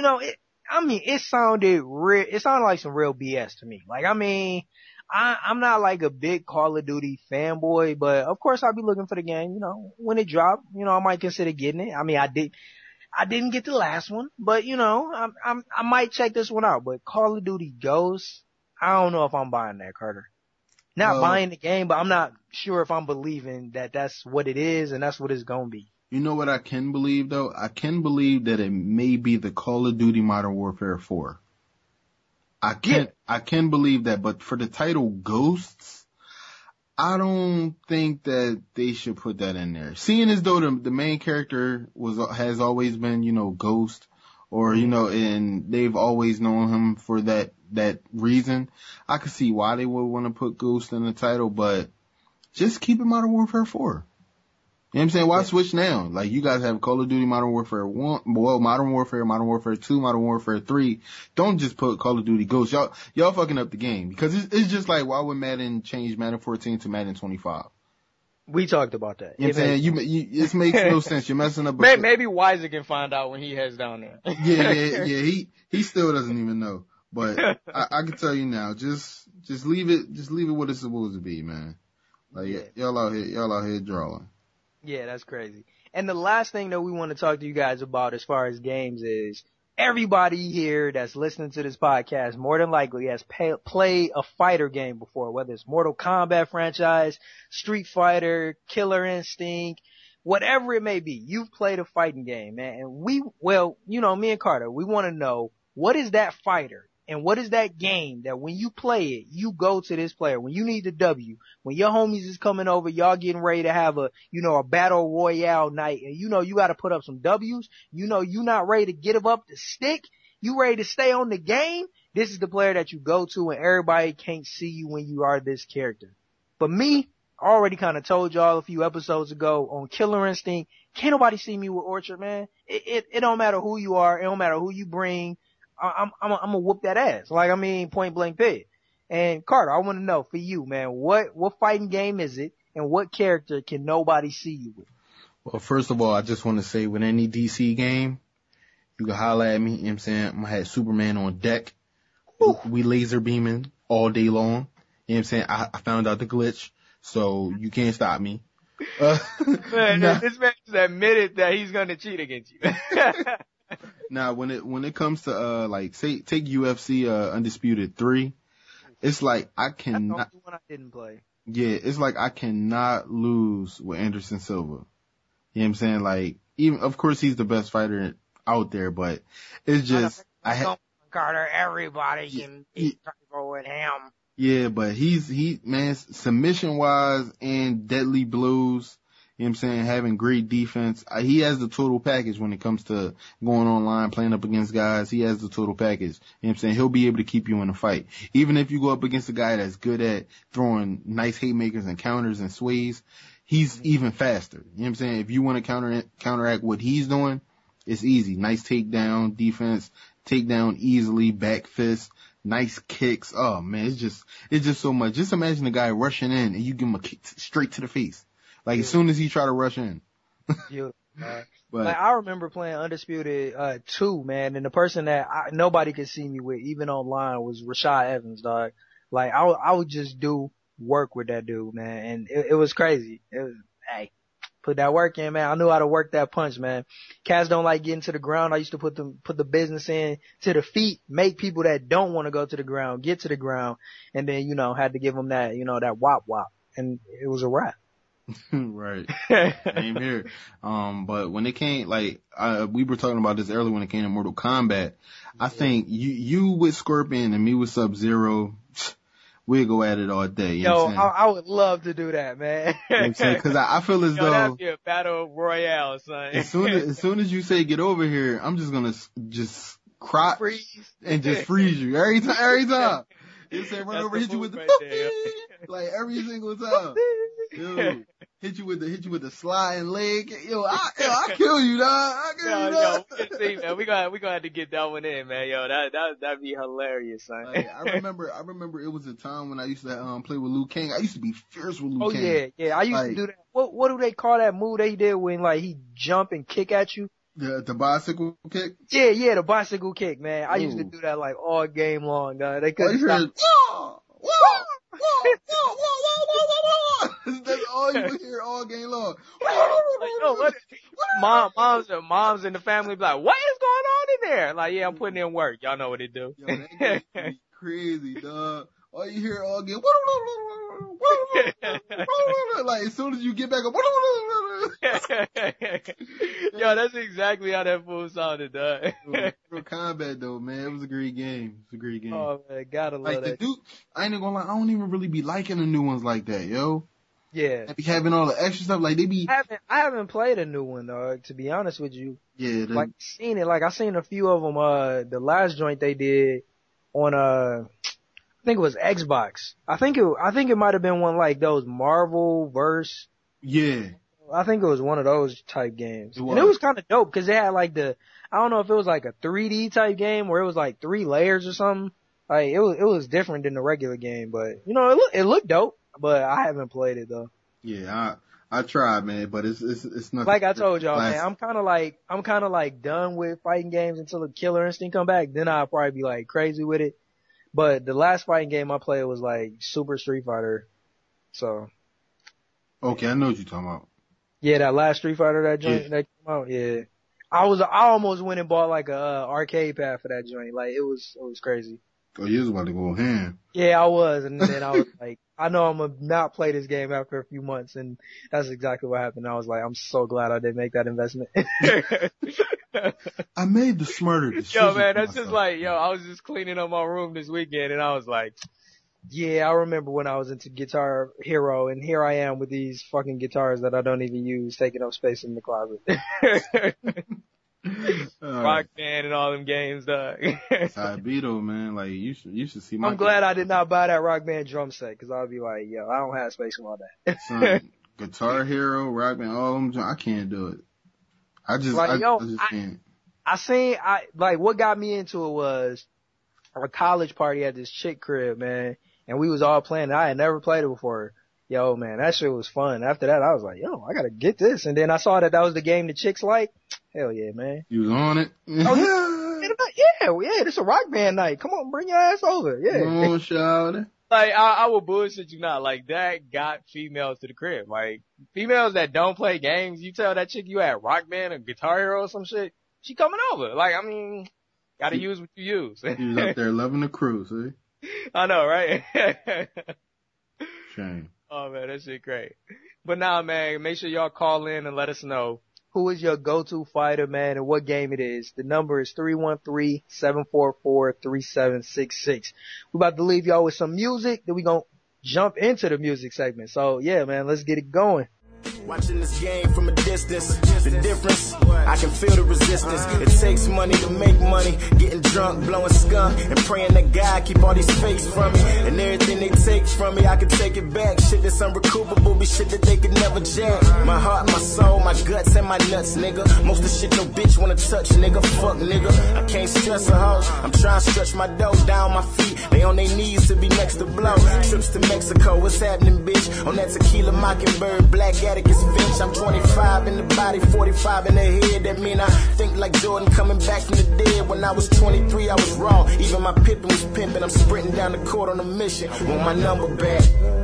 it sounded real. It sounded like some real BS to me. Like, I mean, I'm not like a big Call of Duty fanboy, but of course I'll be looking for the game, when it dropped, I might consider getting it. I mean, I didn't get the last one, but I might check this one out. But Call of Duty Ghosts, I don't know if I'm buying that, Carter. Not buying the game, but I'm not sure if I'm believing that that's what it is and that's what it's gonna be. You know what I can believe though? I can believe that it may be the Call of Duty Modern Warfare 4. I can believe that, but for the title Ghosts, I don't think that they should put that in there. Seeing as though the main character has always been, Ghost, or, and they've always known him for that reason, I could see why they would want to put Ghost in the title, but just keep it Modern Warfare 4. You know what I'm saying? Why switch now? Like, you guys have Call of Duty Modern Warfare 1, Modern Warfare 2, Modern Warfare 3. Don't just put Call of Duty Ghosts. Y'all fucking up the game. Because it's just like, why would Madden change Madden 14 to Madden 25? We talked about that. You know what I'm saying? It makes no sense. You're messing up. Maybe Weiser can find out when he heads down there. Yeah. He still doesn't even know. But I can tell you now, just leave it what it's supposed to be, man. Like, y'all out here drawing. Yeah, that's crazy. And the last thing that we want to talk to you guys about as far as games is everybody here that's listening to this podcast more than likely has played a fighter game before, whether it's Mortal Kombat franchise, Street Fighter, Killer Instinct, whatever it may be. You've played a fighting game, man. And me and Carter, we want to know, what is that fighter? And what is that game that when you play it, you go to this player, when you need the W, when your homies is coming over, y'all getting ready to have a battle royale night, and you gotta put up some W's, you not ready to give up the stick, you ready to stay on the game, this is the player that you go to, and everybody can't see you when you are this character. But me, I already kind of told y'all a few episodes ago on Killer Instinct, can't nobody see me with Orchard, man. It don't matter who you are, it don't matter who you bring, I'm gonna whoop that ass. Point blank period. And Carter, I want to know for you, man, what fighting game is it, and what character can nobody see you with? Well, first of all, I just want to say, with any DC game, you can holler at me. You know what I'm saying? I'm gonna have Superman on deck. We laser beaming all day long. You know what I'm saying? I found out the glitch, so you can't stop me. Man, this man just admitted that he's gonna cheat against you. Now, when it comes to take UFC Undisputed 3, it's like I cannot. That's the one I didn't play. Yeah, it's like I cannot lose with Anderson Silva. You know what I'm saying? Like, even of course he's the best fighter out there, but it's just Carter, everybody can beat people with him. Yeah, but he submission wise and deadly blows. You know what I'm saying? Having great defense. He has the total package when it comes to going online, playing up against guys. He has the total package. You know what I'm saying? He'll be able to keep you in a fight. Even if you go up against a guy that's good at throwing nice haymakers and counters and sways, he's even faster. You know what I'm saying? If you want to counteract what he's doing, it's easy. Nice takedown defense, takedown easily, back fist, nice kicks. Oh man, it's just so much. Just imagine a guy rushing in and you give him a kick straight to the face. Like, as soon as he try to rush in. But I remember playing Undisputed 2, man, and the person that nobody could see me with, even online, was Rashad Evans, dog. Like, I would just do work with that dude, man, and it was crazy. It was, hey, put that work in, man. I knew how to work that punch, man. Cats don't like getting to the ground. I used to put the business in to the feet, make people that don't want to go to the ground get to the ground, and then, had to give them that, that wop, and it was a wrap. Right. Same here. But when it came, we were talking about this earlier when it came to Mortal Kombat. I think you with Scorpion and me with Sub-Zero, we'll go at it all day. You know what I'm saying? I would love to do that, man. You know what I'm saying? Cause I feel as though that'd be a battle royale, son. As soon as you say get over here, I'm just gonna crotch and just freeze you every time. You say run over, hit you with the like every single time. Yo, hit you with the sliding leg. I kill you, dog. See, man, we gonna have to get that one in, man. Yo, that'd be hilarious, son. Like, I remember it was a time when I used to play with Liu Kang. I used to be fierce with Liu Kang. Oh yeah. I used to do that. What do they call that move they did when he jump and kick at you? The bicycle kick? Yeah, the bicycle kick, man. I used to do that all game long, dog. They couldn't stop. That's all you would hear all game long. Moms in the family be like, what is going on in there? Like, yeah, I'm putting in work. Y'all know what it do. Yo, that be crazy, dog. All you hear all game. Like, as soon as you get back up, Yo, that's exactly how that fool sounded, dog. Mortal Kombat though, man, it was a great game. It's a great game. Oh man, gotta love Like the that. dude, I ain't even gonna lie, I don't even really be liking the new ones like that, yo. Yeah. They be having all the extra stuff, like they be, I haven't played a new one, dog, to be honest with you. yeah, Like, seen it, like, I seen a few of them, the last joint they did on, I think it was Xbox. I think it might have been one like those Marvel verse. yeah. I think it was one of those type games. It And it was kind of dope because they had like I don't know if it was like a 3D type game where it was like 3 layers or something. Like, it was different than the regular game, but, you know, it looked dope, but I haven't played it though. Yeah, I tried, man, but it's nothing. Like I told y'all, classic. man, I'm kind of like done with fighting games until the Killer Instinct come back. Then I'll probably be like crazy with it. But the last fighting game I played was like Super Street Fighter. So. Okay, I know what you're talking about. Yeah, that last Street Fighter that joint that came out. Yeah. I almost went and bought like a arcade pad for that joint. Like, it was crazy. Oh, you was about to go ham. Yeah, I was. And then I was like, I know I'm gonna not play this game after a few months, and that's exactly what happened. I was like, I'm so glad I didn't make that investment. I made the smarter decision. Yo, man, for that's just myself. like, yo, I was just cleaning up my room this weekend, and I was like, yeah, I remember when I was into Guitar Hero, and here I am with these fucking guitars that I don't even use, taking up space in the closet. Rock Band and all them games, dog. Saibito, man, like you should see my. I'm glad I did not buy that Rock Band drum set, because I'll be like, yo, I don't have space for all that. Son, Guitar Hero, Rock Band, all them. I can't do it. I just can't. What got me into it was a college party at this chick crib, man, and we was all playing. I had never played it before. Yo, man, that shit was fun. After that, I was like, yo, I gotta get this. And then I saw that was the game the chicks like. Hell yeah, man. You was on it? Yeah, this a Rock Band night. Come on, bring your ass over. Yeah. Come on, shawty. Like, I will bullshit you not. Like, that got females to the crib. Like, females that don't play games, you tell that chick you at Rock Band or Guitar Hero or some shit, she coming over. Like, I mean, gotta use what you use. He was up there loving the crew, see? I know, right? Shame. Oh man, that shit great. But nah, man, make sure y'all call in and let us know who is your go-to fighter, man, and what game it is. The number is 313-744-3766. We're about to leave y'all with some music, then we gonna jump into the music segment. So yeah, man, let's get it going. Watching this game from a distance, the difference, I can feel the resistance. It takes money to make money, getting drunk, blowing skunk, and praying that God keep all these fakes from me. And everything they take from me, I can take it back. Shit that's unrecoupable, be shit that they could never jack. My heart, my soul, my guts, and my nuts, nigga. Most of the shit no bitch wanna touch, nigga. Fuck, nigga. I can't stress a hoe. I'm trying to stretch my dough down my feet. They on their knees to be next to blow. Trips to Mexico, what's happening, bitch? On that tequila mockingbird, black Atticus Finch. I'm 25 in the body, 45 in the head. That mean I think like Jordan coming back from the dead. When I was 23, I was raw. Even my Pippin was pimping. I'm sprinting down the court on a mission. Want my number back.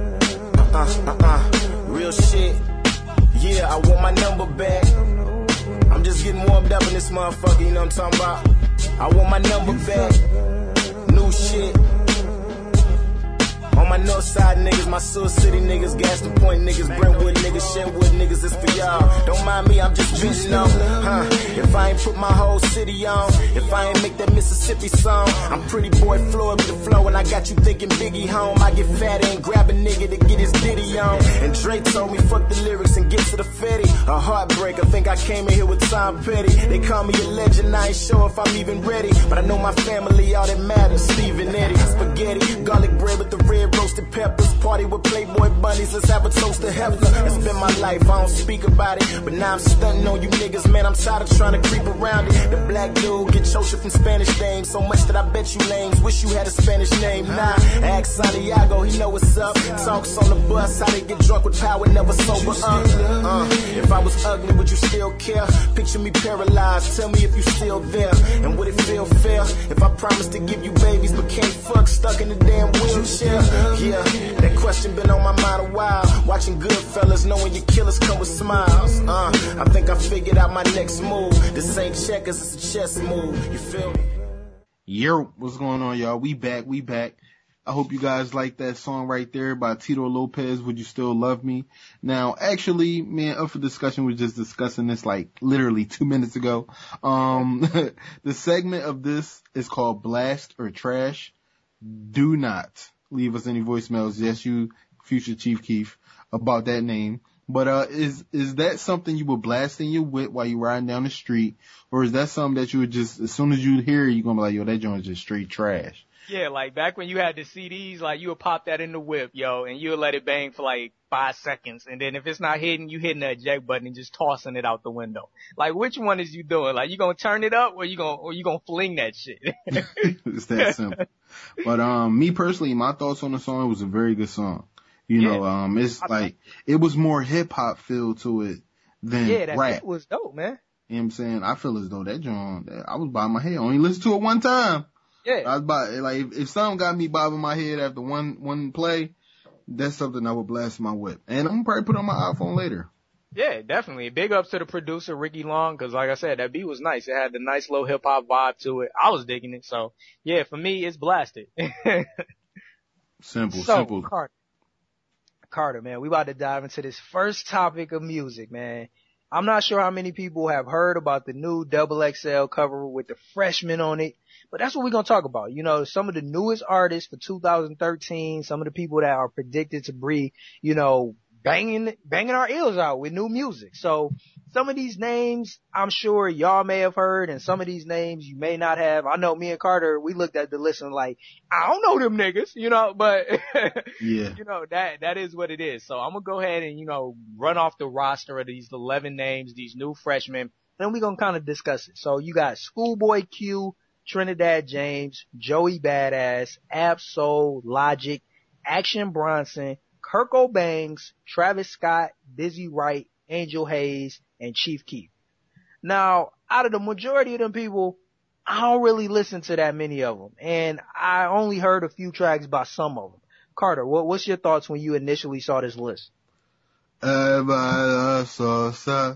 Real shit. Yeah, I want my number back. I'm just getting warmed up in this motherfucker, you know what I'm talking about? I want my number back. New shit. On my north side niggas, my Sioux City niggas, Gaston Point niggas, Brentwood niggas, Shenwood niggas, it's for y'all. Don't mind me, I'm just venting on. If I ain't put my whole city on, if I ain't make that Mississippi song, I'm pretty boy Floyd with the flow, and I got you thinking Biggie home. I get fatter and grab a nigga to get his ditty on. And Dre told me fuck the lyrics and get to the fetty. A heartbreaker, think I came in here with Tom Petty. They call me a legend, I ain't sure if I'm even ready, but I know my family, all that matters. Steve and Eddie, spaghetti, garlic bread with the red roasted peppers, party with Playboy bunnies, let's have a toast to Hefner. It's been my life, I don't speak about it, but now I'm stunting on you niggas, man, I'm tired of trying to creep around it. The black dude get chosen from Spanish names, so much that I bet you lames wish you had a Spanish name. Nah, ask Santiago, he know what's up. Talks on the bus, how they get drunk with power, never sober up. If I was ugly, would you still care? Picture me paralyzed, tell me if you still there. And would it feel fair if I promised to give you babies but can't fuck, stuck in the damn wheelchair? Yeah, that question been on my mind a while. Watching Goodfellas, knowing your killers come with smiles. I think I figured out my next move. This ain't checkers, it's a chess move. You feel me? Yo, what's going on, y'all? We back. I hope you guys like that song right there by Tito Lopez, Would You Still Love Me? Now, actually, me and Up for Discussion was just discussing this like literally 2 minutes ago. The segment of this is called Blast or Trash. Do not leave us any voicemails. Yes, you, future Chief Keef, about that name. But is that something you would blast in your whip while you riding down the street, or is that something that you would just, as soon as you hear it, you're gonna be like, yo, that joint is just straight trash? Yeah, like back when you had the CDs, like you would pop that in the whip, yo, and you would let it bang for like 5 seconds, and then if it's not hitting, you hitting the eject button and just tossing it out the window. Like, which one is you doing? Like, you gonna turn it up, or you gonna fling that shit? It's that simple. But me personally, my thoughts on the song, it was a very good song. You know, it's like, it was more hip hop feel to it than that rap. beat was dope, man. You know what I'm saying? I feel as though that joint, I was bobbing my head. Only listened to it one time. Yeah. I was like, if something got me bobbing my head after one play, that's something I would blast in my whip. And I'm gonna probably put it on my iPhone later. Yeah, definitely. Big ups to the producer, Ricky Long, cause like I said, that beat was nice. It had the nice little hip hop vibe to it. I was digging it. So yeah, for me, it's blasted. Simple. Carter, man, we about to dive into this first topic of music, man. I'm not sure how many people have heard about the new XXL cover with the freshman on it, but that's what we're going to talk about. You know, some of the newest artists for 2013, some of the people that are predicted to be, you know, banging our ears out with new music. So some of these names, I'm sure y'all may have heard, and some of these names you may not have. I know me and Carter, we looked at the list and like, I don't know them niggas, you know, but Yeah. you know, that is what it is. So I'm gonna go ahead and, you know, run off the roster of these 11 names, these new freshmen, then we're gonna kind of discuss it. So you got Schoolboy Q, Trinidad James, Joey Badass, Ab-Soul, Logic, Action Bronson, Kirko Bangs, Travis Scott, Dizzy Wright, Angel Hayes, and Chief Keef. Now, out of the majority of them people, I don't really listen to that many of them, and I only heard a few tracks by some of them. Carter, what's your thoughts when you initially saw this list? Everybody so sad,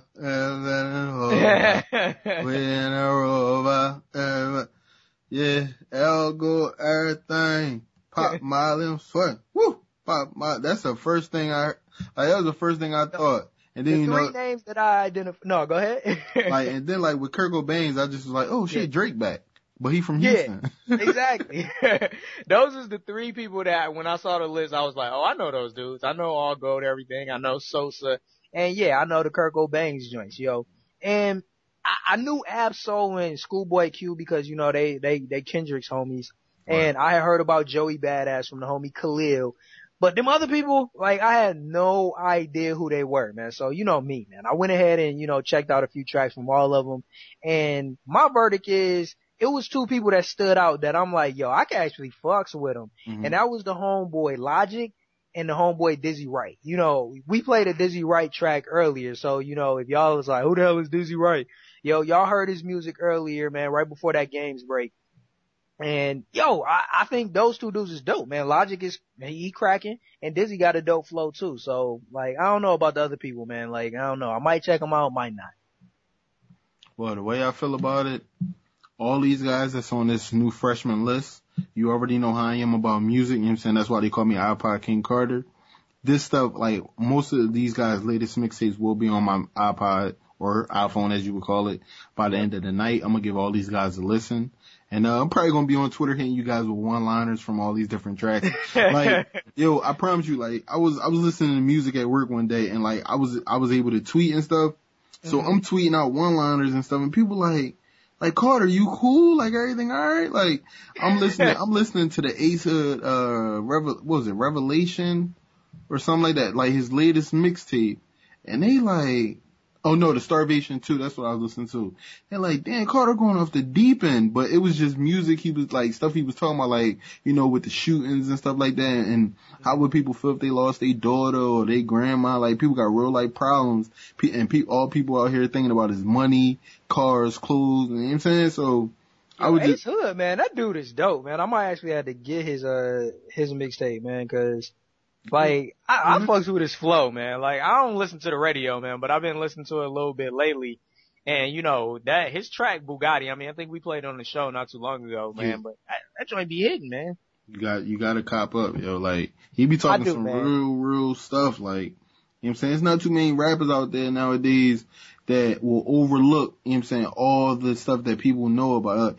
yeah, Elgo, everything, Pop Molly, sweat, woo, Pop Molly. That's the first thing that was the first thing I thought. And then, The you three know, names that I identify. No, go ahead. like, and then like with Kirko Bangs, I just was like, oh shit, Drake back. But he from Houston. Exactly. Those is the three people that when I saw the list, I was like, oh, I know those dudes. I know All Gold, everything. I know Sosa. And yeah, I know the Kirko Bangs joints, yo. And I knew Ab-Soul and Schoolboy Q because, you know, they Kendrick's homies. And I had heard about Joey Badass from the homie Khalil. But them other people, like, I had no idea who they were, man. So, you know me, man. I went ahead and, you know, checked out a few tracks from all of them. And my verdict is, it was two people that stood out that I'm like, yo, I can actually fucks with them. Mhm. And that was the homeboy Logic and the homeboy Dizzy Wright. You know, we played a Dizzy Wright track earlier. So, you know, if y'all was like, who the hell is Dizzy Wright? Yo, y'all heard his music earlier, man, right before that games break. And yo, I think those two dudes is dope, man. Logic is, he cracking, and Dizzy got a dope flow too. So, like, I don't know about the other people, man. Like, I don't know. I might check them out, might not. Well, the way I feel about it, all these guys that's on this new freshman list, you already know how I am about music. You know what I'm saying? That's why they call me iPod King Carter. This stuff, like, most of these guys' latest mixtapes will be on my iPod or iPhone, as you would call it, by the end of the night. I'm gonna give all these guys a listen. And I'm probably gonna be on Twitter hitting you guys with one-liners from all these different tracks. Like, yo, I promise you, like, I was listening to music at work one day, and like, I was able to tweet and stuff. So I'm tweeting out one-liners and stuff, and people like, Carter, you cool? Like, everything alright? Like, I'm listening to the Ace Hood, what was it, Revelation? Or something like that, like his latest mixtape. And they like, oh no, the Starvation 2, that's what I was listening to. They're like, damn, Carter going off the deep end, but it was just music. He was like, stuff he was talking about, like, you know, with the shootings and stuff like that, and how would people feel if they lost their daughter or their grandma. Like, people got real life problems, and all people out here thinking about is money, cars, clothes, you know what I'm saying? So, I would Ace Hood, man, that dude is dope, man. I might actually have to get his mixtape, man, cause like, I fucks with his flow, man. Like, I don't listen to the radio, man, but I've been listening to it a little bit lately. And, you know, his track, Bugatti, I mean, I think we played on the show not too long ago, man, but that joint be hitting, man. You got to cop up, yo. Like, he be talking some man. real stuff. Like, you know what I'm saying? There's not too many rappers out there nowadays that will overlook, you know what I'm saying, all the stuff that people know about.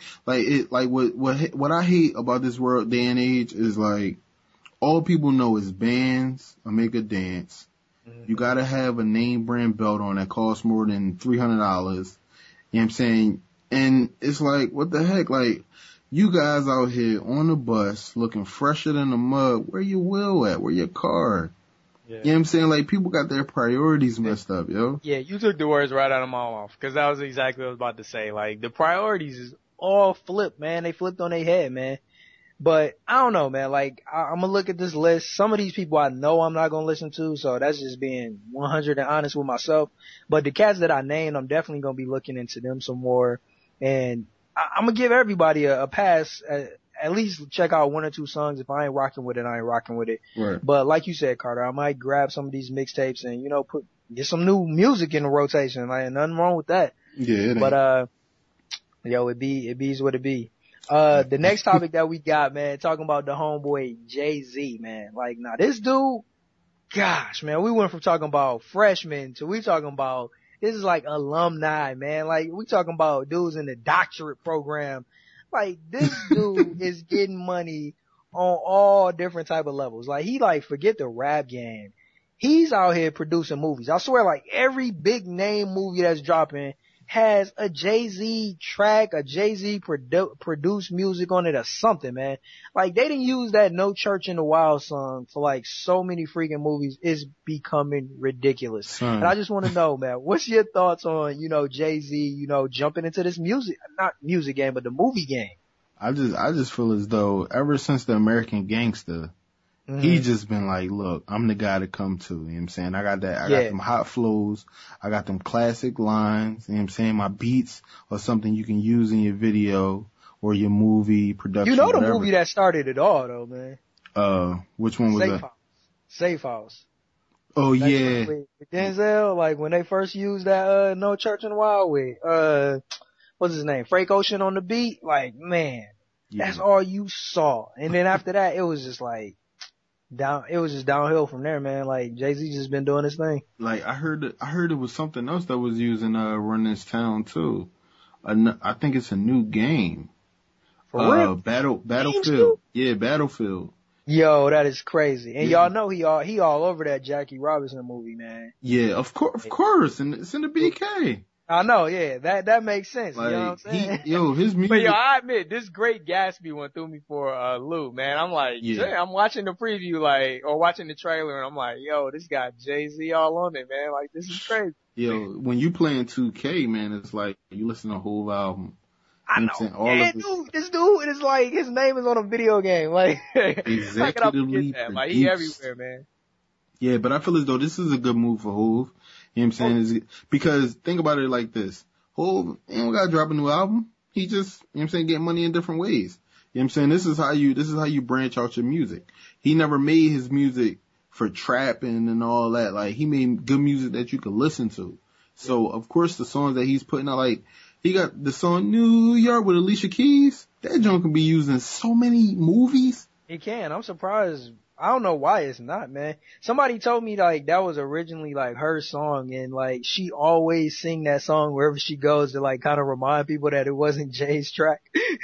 What I hate about this world day and age is like, all people know is bands or make a dance. You gotta have a name brand belt on that costs more than $300. You know what I'm saying? And it's like, what the heck? Like, you guys out here on the bus looking fresher than the mug. Where your will at? Where your card? Yeah. You know what I'm saying? Like, people got their priorities messed up, yo. Yeah, you took the words right out of my mouth, because that was exactly what I was about to say. Like, the priorities is all flipped, man. They flipped on their head, man. But I don't know, man. Like, I'm gonna look at this list. Some of these people I know I'm not gonna listen to, so that's just being 100 and honest with myself. But the cats that I named, I'm definitely gonna be looking into them some more. And I'm gonna give everybody a pass. At least check out one or two songs. If I ain't rocking with it, I ain't rocking with it. Right. But like you said, Carter, I might grab some of these mixtapes and, you know, get some new music in the rotation. Like, nothing wrong with that. Yeah. But, yo, it be's what it be. The next topic that we got, man, talking about the homeboy Jay-Z, man. Like, now this dude, gosh, man, we went from talking about freshmen to we talking about, this is like alumni, man. Like, we talking about dudes in the doctorate program. Like, this dude is getting money on all different type of levels. Like, he like, forget the rap game. He's out here producing movies. I swear, like, every big name movie that's dropping has a Jay-Z track, a Jay-Z produced music on it or something, man. Like, they didn't use that No Church in the Wild song for like so many freaking movies. It's becoming ridiculous. And I just want to know, man, what's your thoughts on, you know, Jay-Z, you know, jumping into this not music game, but the movie game? I just feel as though ever since the American Gangster, he just been like, look, I'm the guy to come to. You know what I'm saying? I got them hot flows. I got them classic lines. You know what I'm saying? My beats are something you can use in your video or your movie production. You know the whatever. movie that started it all, though, man. Which one was that? Safe House. Oh, yeah. With Denzel, like, when they first used that, No Church in the Wild with, what's his name? Frank Ocean on the beat. Like, man, that's all you saw. And then after that, it was just like, it was just downhill from there, man. Like, Jay-Z just been doing his thing. Like, I heard it was something else that was using, Run This Town too. I think it's a new game. For real? Battlefield. Yeah, Battlefield. Yo, that is crazy. And y'all know he all over that Jackie Robinson movie, man. Yeah, of course. And it's in the BK. I know, yeah. That makes sense. Like, you know what I'm saying? His music. But yo, I admit, this Great Gatsby one threw me for a loop, man. I'm like, I'm watching the preview, like, or watching the trailer, and I'm like, yo, this got Jay-Z all on it, man. Like, this is crazy. Yo, when you playing 2K, man, it's like you listen to a whole album. I know. This dude is like, his name is on a video game. Like, executively that? Like, he everywhere, man. Yeah, but I feel as though this is a good move for Hov. You know what I'm saying? Because think about it like this. Hov ain't gotta drop a new album. He just, you know what I'm saying, get money in different ways. You know what I'm saying? This is how you branch out your music. He never made his music for trapping and all that. Like, he made good music that you could listen to. So, of course, the songs that he's putting out, like, he got the song New York with Alicia Keys. That joint can be used in so many movies. It can. I'm surprised. I don't know why it's not, man. Somebody told me, like, that was originally, like, her song, and, like, she always sing that song wherever she goes to, like, kind of remind people that it wasn't Jay's track.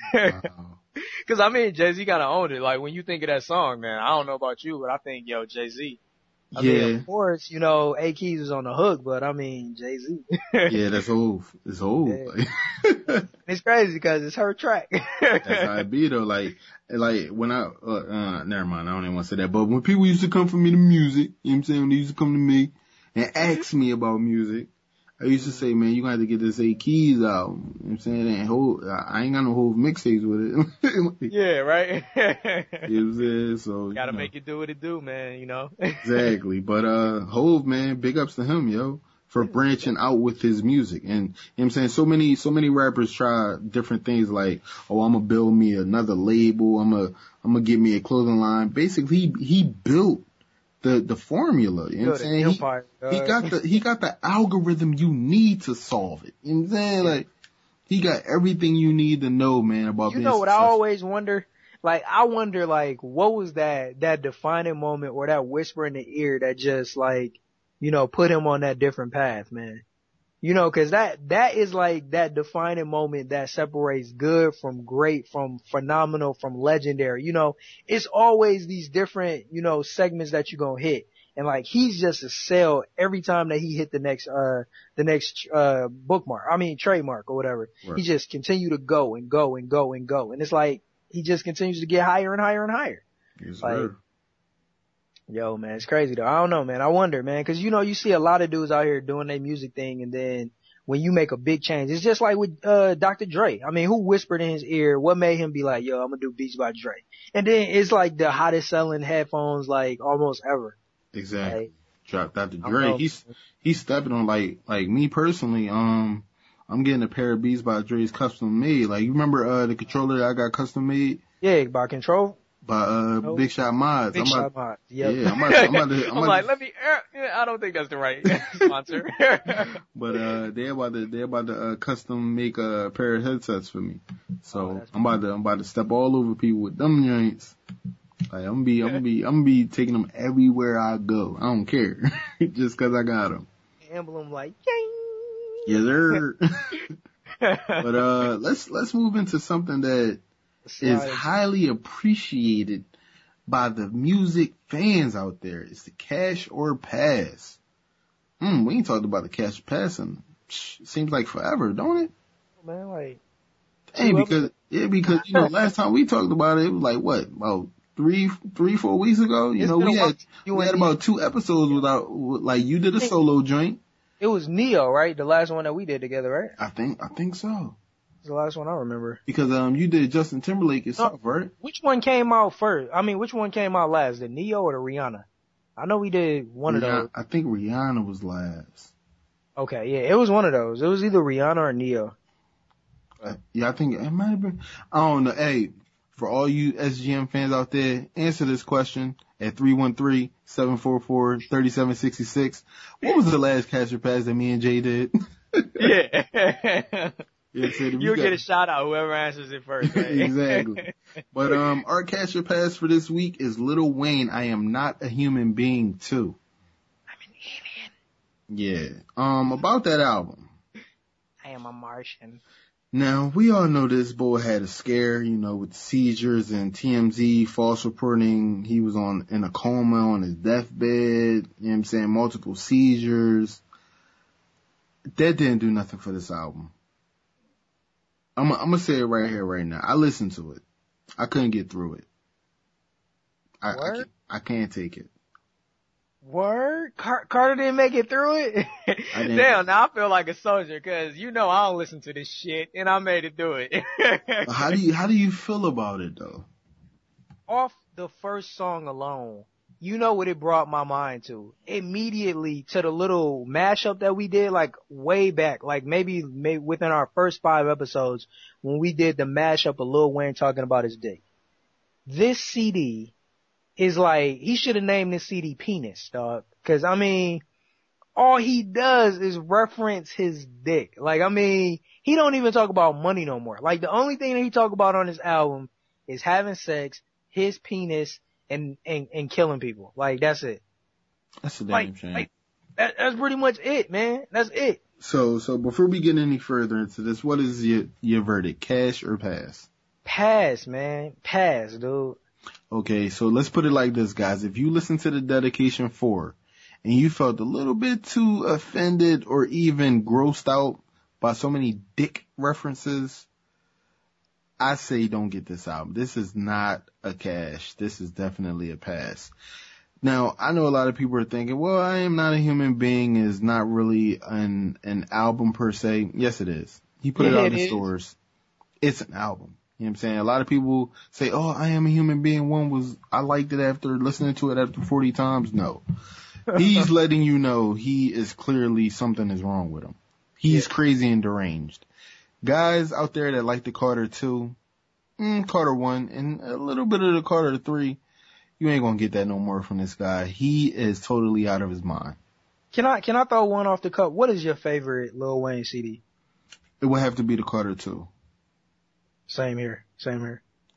Wow. Cause, I mean, Jay-Z kind of owned it. Like, when you think of that song, man, I don't know about you, but I think, yo, Jay-Z. I mean, of course, you know, A Keys was on the hook, but I mean, Jay-Z. Yeah, that's old. It's old. Yeah. It's crazy because it's her track. That's how it be though. Like when I, never mind, I don't even want to say that, but when people used to come for me to music, you know what I'm saying? When they used to come to me and ask me about music, I used to say, man, you gonna have to get this A Keys album. You know what I'm saying? And I ain't got no whole mixtapes with it. Yeah, right? You know what I'm saying? So. Gotta make it do what it do, man, you know? Exactly. But, Hov, man, big ups to him, yo, for branching out with his music. And, you know what I'm saying? So many rappers try different things like, oh, I'm gonna build me another label. I'm gonna get me a clothing line. Basically, he built the formula, you know what I'm saying? He got the algorithm you need to solve it. You know what I'm saying? Like, he got everything you need to know, man, about you know what I always wonder? like, I wonder, like, what was that defining moment or that whisper in the ear that just, like, you know, put him on that different path, man? You know, cause that is like that defining moment that separates good from great, from phenomenal, from legendary. You know, it's always these different, you know, segments that you're gonna hit. And like, he's just a sell every time that he hit the next bookmark. I mean, trademark or whatever. Right. He just continue to go and go and go and go. And it's like, he just continues to get higher and higher and higher. Yes, Like, sir. yo, man, it's crazy though. I don't know, man. I wonder, man, cause you know, you see a lot of dudes out here doing their music thing, and then when you make a big change, it's just like with, Dr. Dre. I mean, who whispered in his ear? What made him be like, yo, I'm gonna do Beats by Dre? And then it's like the hottest selling headphones, like, almost ever. Exactly. Like, Dropped Dr. I don't Dre. know. He's stepping on like me personally. I'm getting a pair of Beats by Dre's custom made. Like, you remember the controller that I got custom made Yeah, by Control. by Big Shot Mods. Big Shot Mod. Yep. Yeah, I'm about to. I'm like, let me. I don't think that's the right sponsor. But they're about to custom make a pair of headsets for me. So that's I'm about to step all over people with them joints. Like, I'm gonna be taking them everywhere I go. I don't care, just 'cause I got them. Emblem like, yay. Yes, sir. But let's move into something that is highly appreciated by the music fans out there. It's the Cash or Pass. We ain't talked about the Cash or Pass in seems like forever, don't it? Man, like, Hey, because you know, last time we talked about it, it was like what, about 4 weeks ago? You It's know, been we a had while. about 2 episodes like, you did a solo joint. it was Neo, right? The last one that we did together, right? I think so. It's the last one I remember. Because you did Justin Timberlake yourself, right? Which one came out first? I mean, which one came out last? The Neo or the Rihanna? I know we did one of those. I think Rihanna was last. Okay, yeah, it was one of those. It was either Rihanna or Neo. Yeah, I think it might have been. I don't know. Hey, for all you SGM fans out there, answer this question at 313-744-3766. What was the last Cash or Pass that me and Jay did? Yeah. You'll get a shout out whoever answers it first. Right? Exactly. But our Cash or Pass for this week is Lil Wayne, I Am Not a Human Being 2. I'm an alien. Yeah. About that album. I am a Martian. Now, we all know this boy had a scare, you know, with seizures and TMZ false reporting. He was in a coma on his deathbed, you know what I'm saying, multiple seizures. That didn't do nothing for this album. I'm gonna say it right here, right now. I listened to it. I couldn't get through it. I can't take it. Word? Carter didn't make it through it? Damn, now I feel like a soldier, cause you know I don't listen to this shit, and I made it through it. How do you feel about it though? Off the first song alone, you know what it brought my mind to? Immediately to the little mashup that we did, like way back, like maybe within our first 5 episodes, when we did the mashup of Lil Wayne talking about his dick. This CD is like, he should have named this CD Penis, dog. Cause I mean, all he does is reference his dick. Like, I mean, he don't even talk about money no more. Like, the only thing that he talk about on his album is having sex, his penis, and killing people. Like, that's it. That's a damn shame. Like, that's pretty much it, man. That's it. So before we get any further into this, what is your verdict? Cash or pass? Pass, man. Pass, dude. Okay, so let's put it like this, guys. If you listen to the Dedication 4 and you felt a little bit too offended or even grossed out by so many dick references, I say don't get this album. This is not a cash. This is definitely a pass. Now, I know a lot of people are thinking, well, I Am Not a Human Being is not really an album per se. Yes, it is. He put it out in the stores. It's an album. You know what I'm saying? A lot of people say, oh, I Am a Human Being I liked it after listening to it after 40 times. No. He's letting you know he is clearly something is wrong with him. He's crazy and deranged. Guys out there that like the Carter 2, Carter 1, and a little bit of the Carter 3, you ain't gonna get that no more from this guy. He is totally out of his mind. Can I throw one off the cup? What is your favorite Lil Wayne CD? It would have to be the Carter 2. Same here.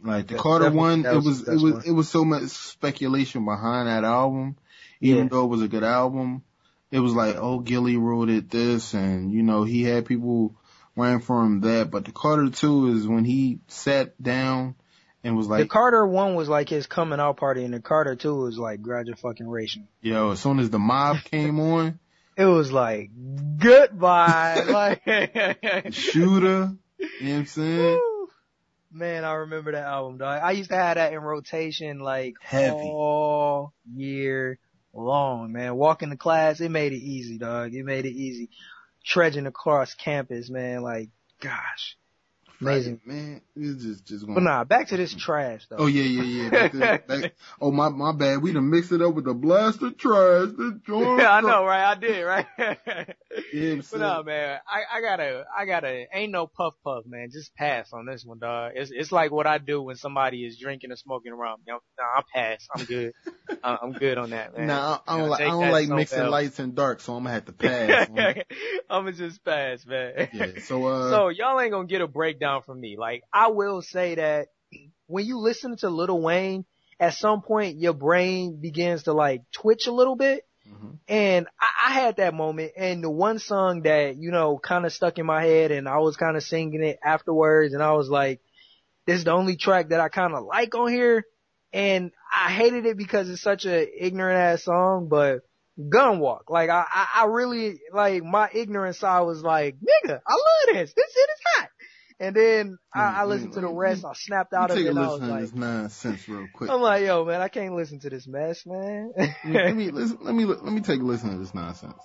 Like the Yeah, Carter definitely, one, that was the best one. it was so much speculation behind that album. Even Yeah. though it was a good album, it was like, oh, Gilly wrote it this, and you know, he had people ran from that. But the Carter 2 is when he sat down and was The like, Carter 1 was like his coming out party, and the Carter 2 was like graduation. yo, as soon as the mob came on, It was like, goodbye. Like, Shooter, you know what I'm saying? man, I remember that album, dog. I used to have that in rotation like Heavy. all year long, man. Walking to class, it made it easy, dog. It made it easy. Trudging across campus, man, like, gosh. Amazing. Man, it's just going. But nah, back to this trash, though. Oh yeah. Oh my bad. We done mixed it up with the blaster trash. The joint. Yeah, I know, right? I did, right? Yeah, But no, man, I gotta, ain't no puff, man. Just pass on this one, dog. It's like what I do when somebody is drinking or smoking rum. You know, nah, I'll pass. I'm good. I'm good on that, man. Nah, I don't Take like that mixing Snowbell. lights and dark, so I'm gonna have to pass. I'ma just pass, man. Yeah. So So y'all ain't gonna get a breakdown from me. Like, I will say that when you listen to Lil Wayne, at some point your brain begins to like twitch a little bit. Mhm. And I had that moment, and the one song that, you know, kind of stuck in my head, and I was kind of singing it afterwards, and I was like, this is the only track that I kind of like on here. And I hated it because it's such a ignorant ass song, but Gunwalk, like I really, like, my ignorant side was like, nigga, I love this. This shit is hot. And then I listened to the rest. I snapped out of take it. a And I was listen to like, this nonsense real quick. I'm like, yo, man, I can't listen to this mess, man. let me take a listen to this nonsense.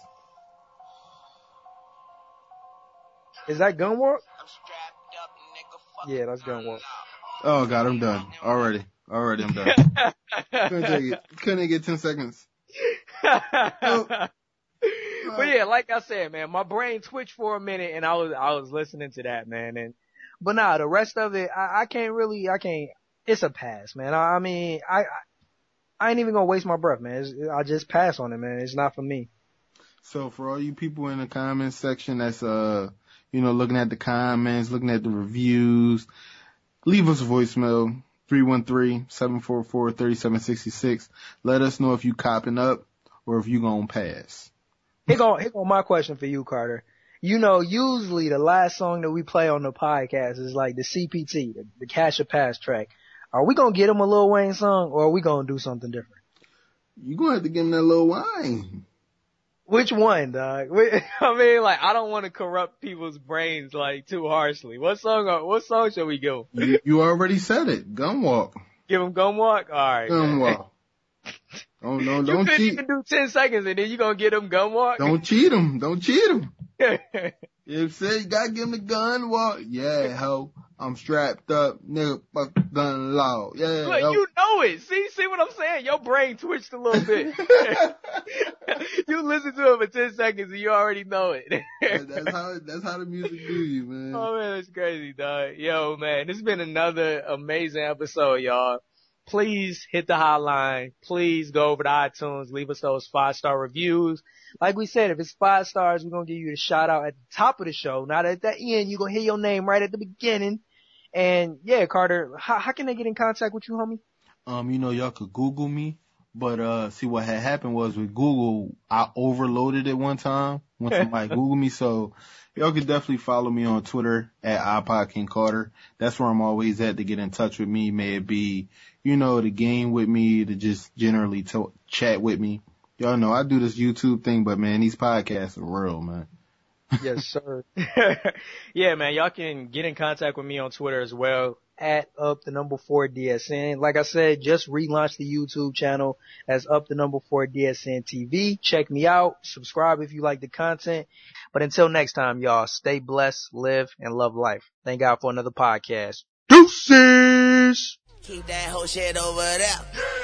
Is that Gunwalk? Yeah, that's Gunwalk. Oh God, I'm done already. Already, I'm done. Couldn't take it. Couldn't get 10 seconds. But yeah, like I said, man, my brain twitched for a minute, and I was listening to that, man. But nah, the rest of it, I can't. It's a pass, man. I mean, I ain't even gonna waste my breath, man. I just pass on it, man. It's not for me. So for all you people in the comments section that's looking at the comments, looking at the reviews, leave us a voicemail, 313-744-3766. Let us know if you copping up or if you gonna pass. Here go my question for you, Carter. You know, usually the last song that we play on the podcast is like the CPT, the Cash or Pass track. Are we gonna get him a Lil Wayne song, or are we gonna do something different? You gonna have to give him that Lil Wayne. Which one, dog? I mean, like, I don't want to corrupt people's brains like too harshly. What song should we go? You already said it. Gunwalk. Give him Gunwalk? Alright. Gunwalk. Oh no, You don't couldn't cheat. even do 10 seconds and then you gonna get him Gunwalk? Don't cheat him. Don't cheat him. If say you gotta give him the gun walk, yeah, ho. I'm strapped up, nigga, fuck gun law. Yeah, Look, ho. you know it. See what I'm saying? Your brain twitched a little bit. You listen to it for 10 seconds and you already know it. That's how the music do you, man. Oh man, that's crazy, dog. Yo, man, this has been another amazing episode, y'all. Please hit the hotline. Please go over to iTunes. Leave us those 5-star reviews. Like we said, if it's 5 stars, we're going to give you the shout out at the top of the show. Not at the end. You're going to hear your name right at the beginning. And yeah, Carter, how can they get in contact with you, homie? Y'all could Google me, but, see what had happened was with Google, I overloaded it one time when somebody Googled me. So y'all could definitely follow me on Twitter at iPodKingCarter. That's where I'm always at to get in touch with me. May it be, to game with me, to just generally chat with me. Y'all know I do this YouTube thing, but man, these podcasts are real, man. Yes, sir. Yeah, man, y'all can get in contact with me on Twitter as well, at up4DSN. Like I said, just relaunched the YouTube channel as up4DSN TV. Check me out. Subscribe if you like the content. But until next time, y'all, stay blessed, live, and love life. Thank God for another podcast. Deuces! Keep that whole shit over there.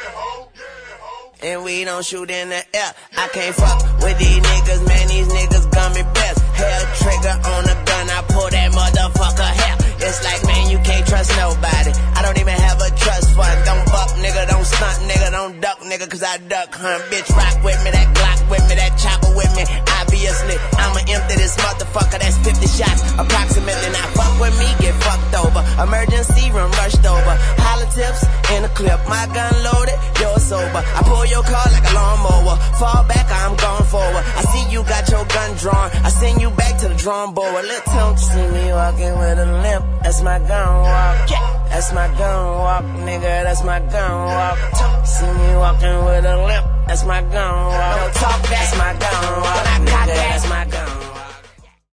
And we don't shoot in the air. I can't fuck with these niggas, man. These niggas gummy best. Hair trigger on a gun, I pull that motherfucker hair. It's like, man, you can't trust nobody. I don't even have a trust fund. Don't buck, nigga, don't stunt, nigga, don't duck, nigga, cause I duck hunt. Bitch, rock with me, that Glock with me, that chopper with me. Obviously, I'ma empty this motherfucker, that's 50 shots. Approximately, now fuck with me, get fucked though. over. Emergency room rushed over. Politics in the clip, my gun loaded, you're sober. I pull your car like a lawnmower. Fall back, I'm going forward. I see you got your gun drawn. I send you back to the drawing board. Little don't you see me walking with a limp? That's my gun walk. That's my gun walk, nigga. That's my gun walk. See me walking with a limp. That's my gun walk. Don't talk, that's my gun walk, nigga. That's my gun.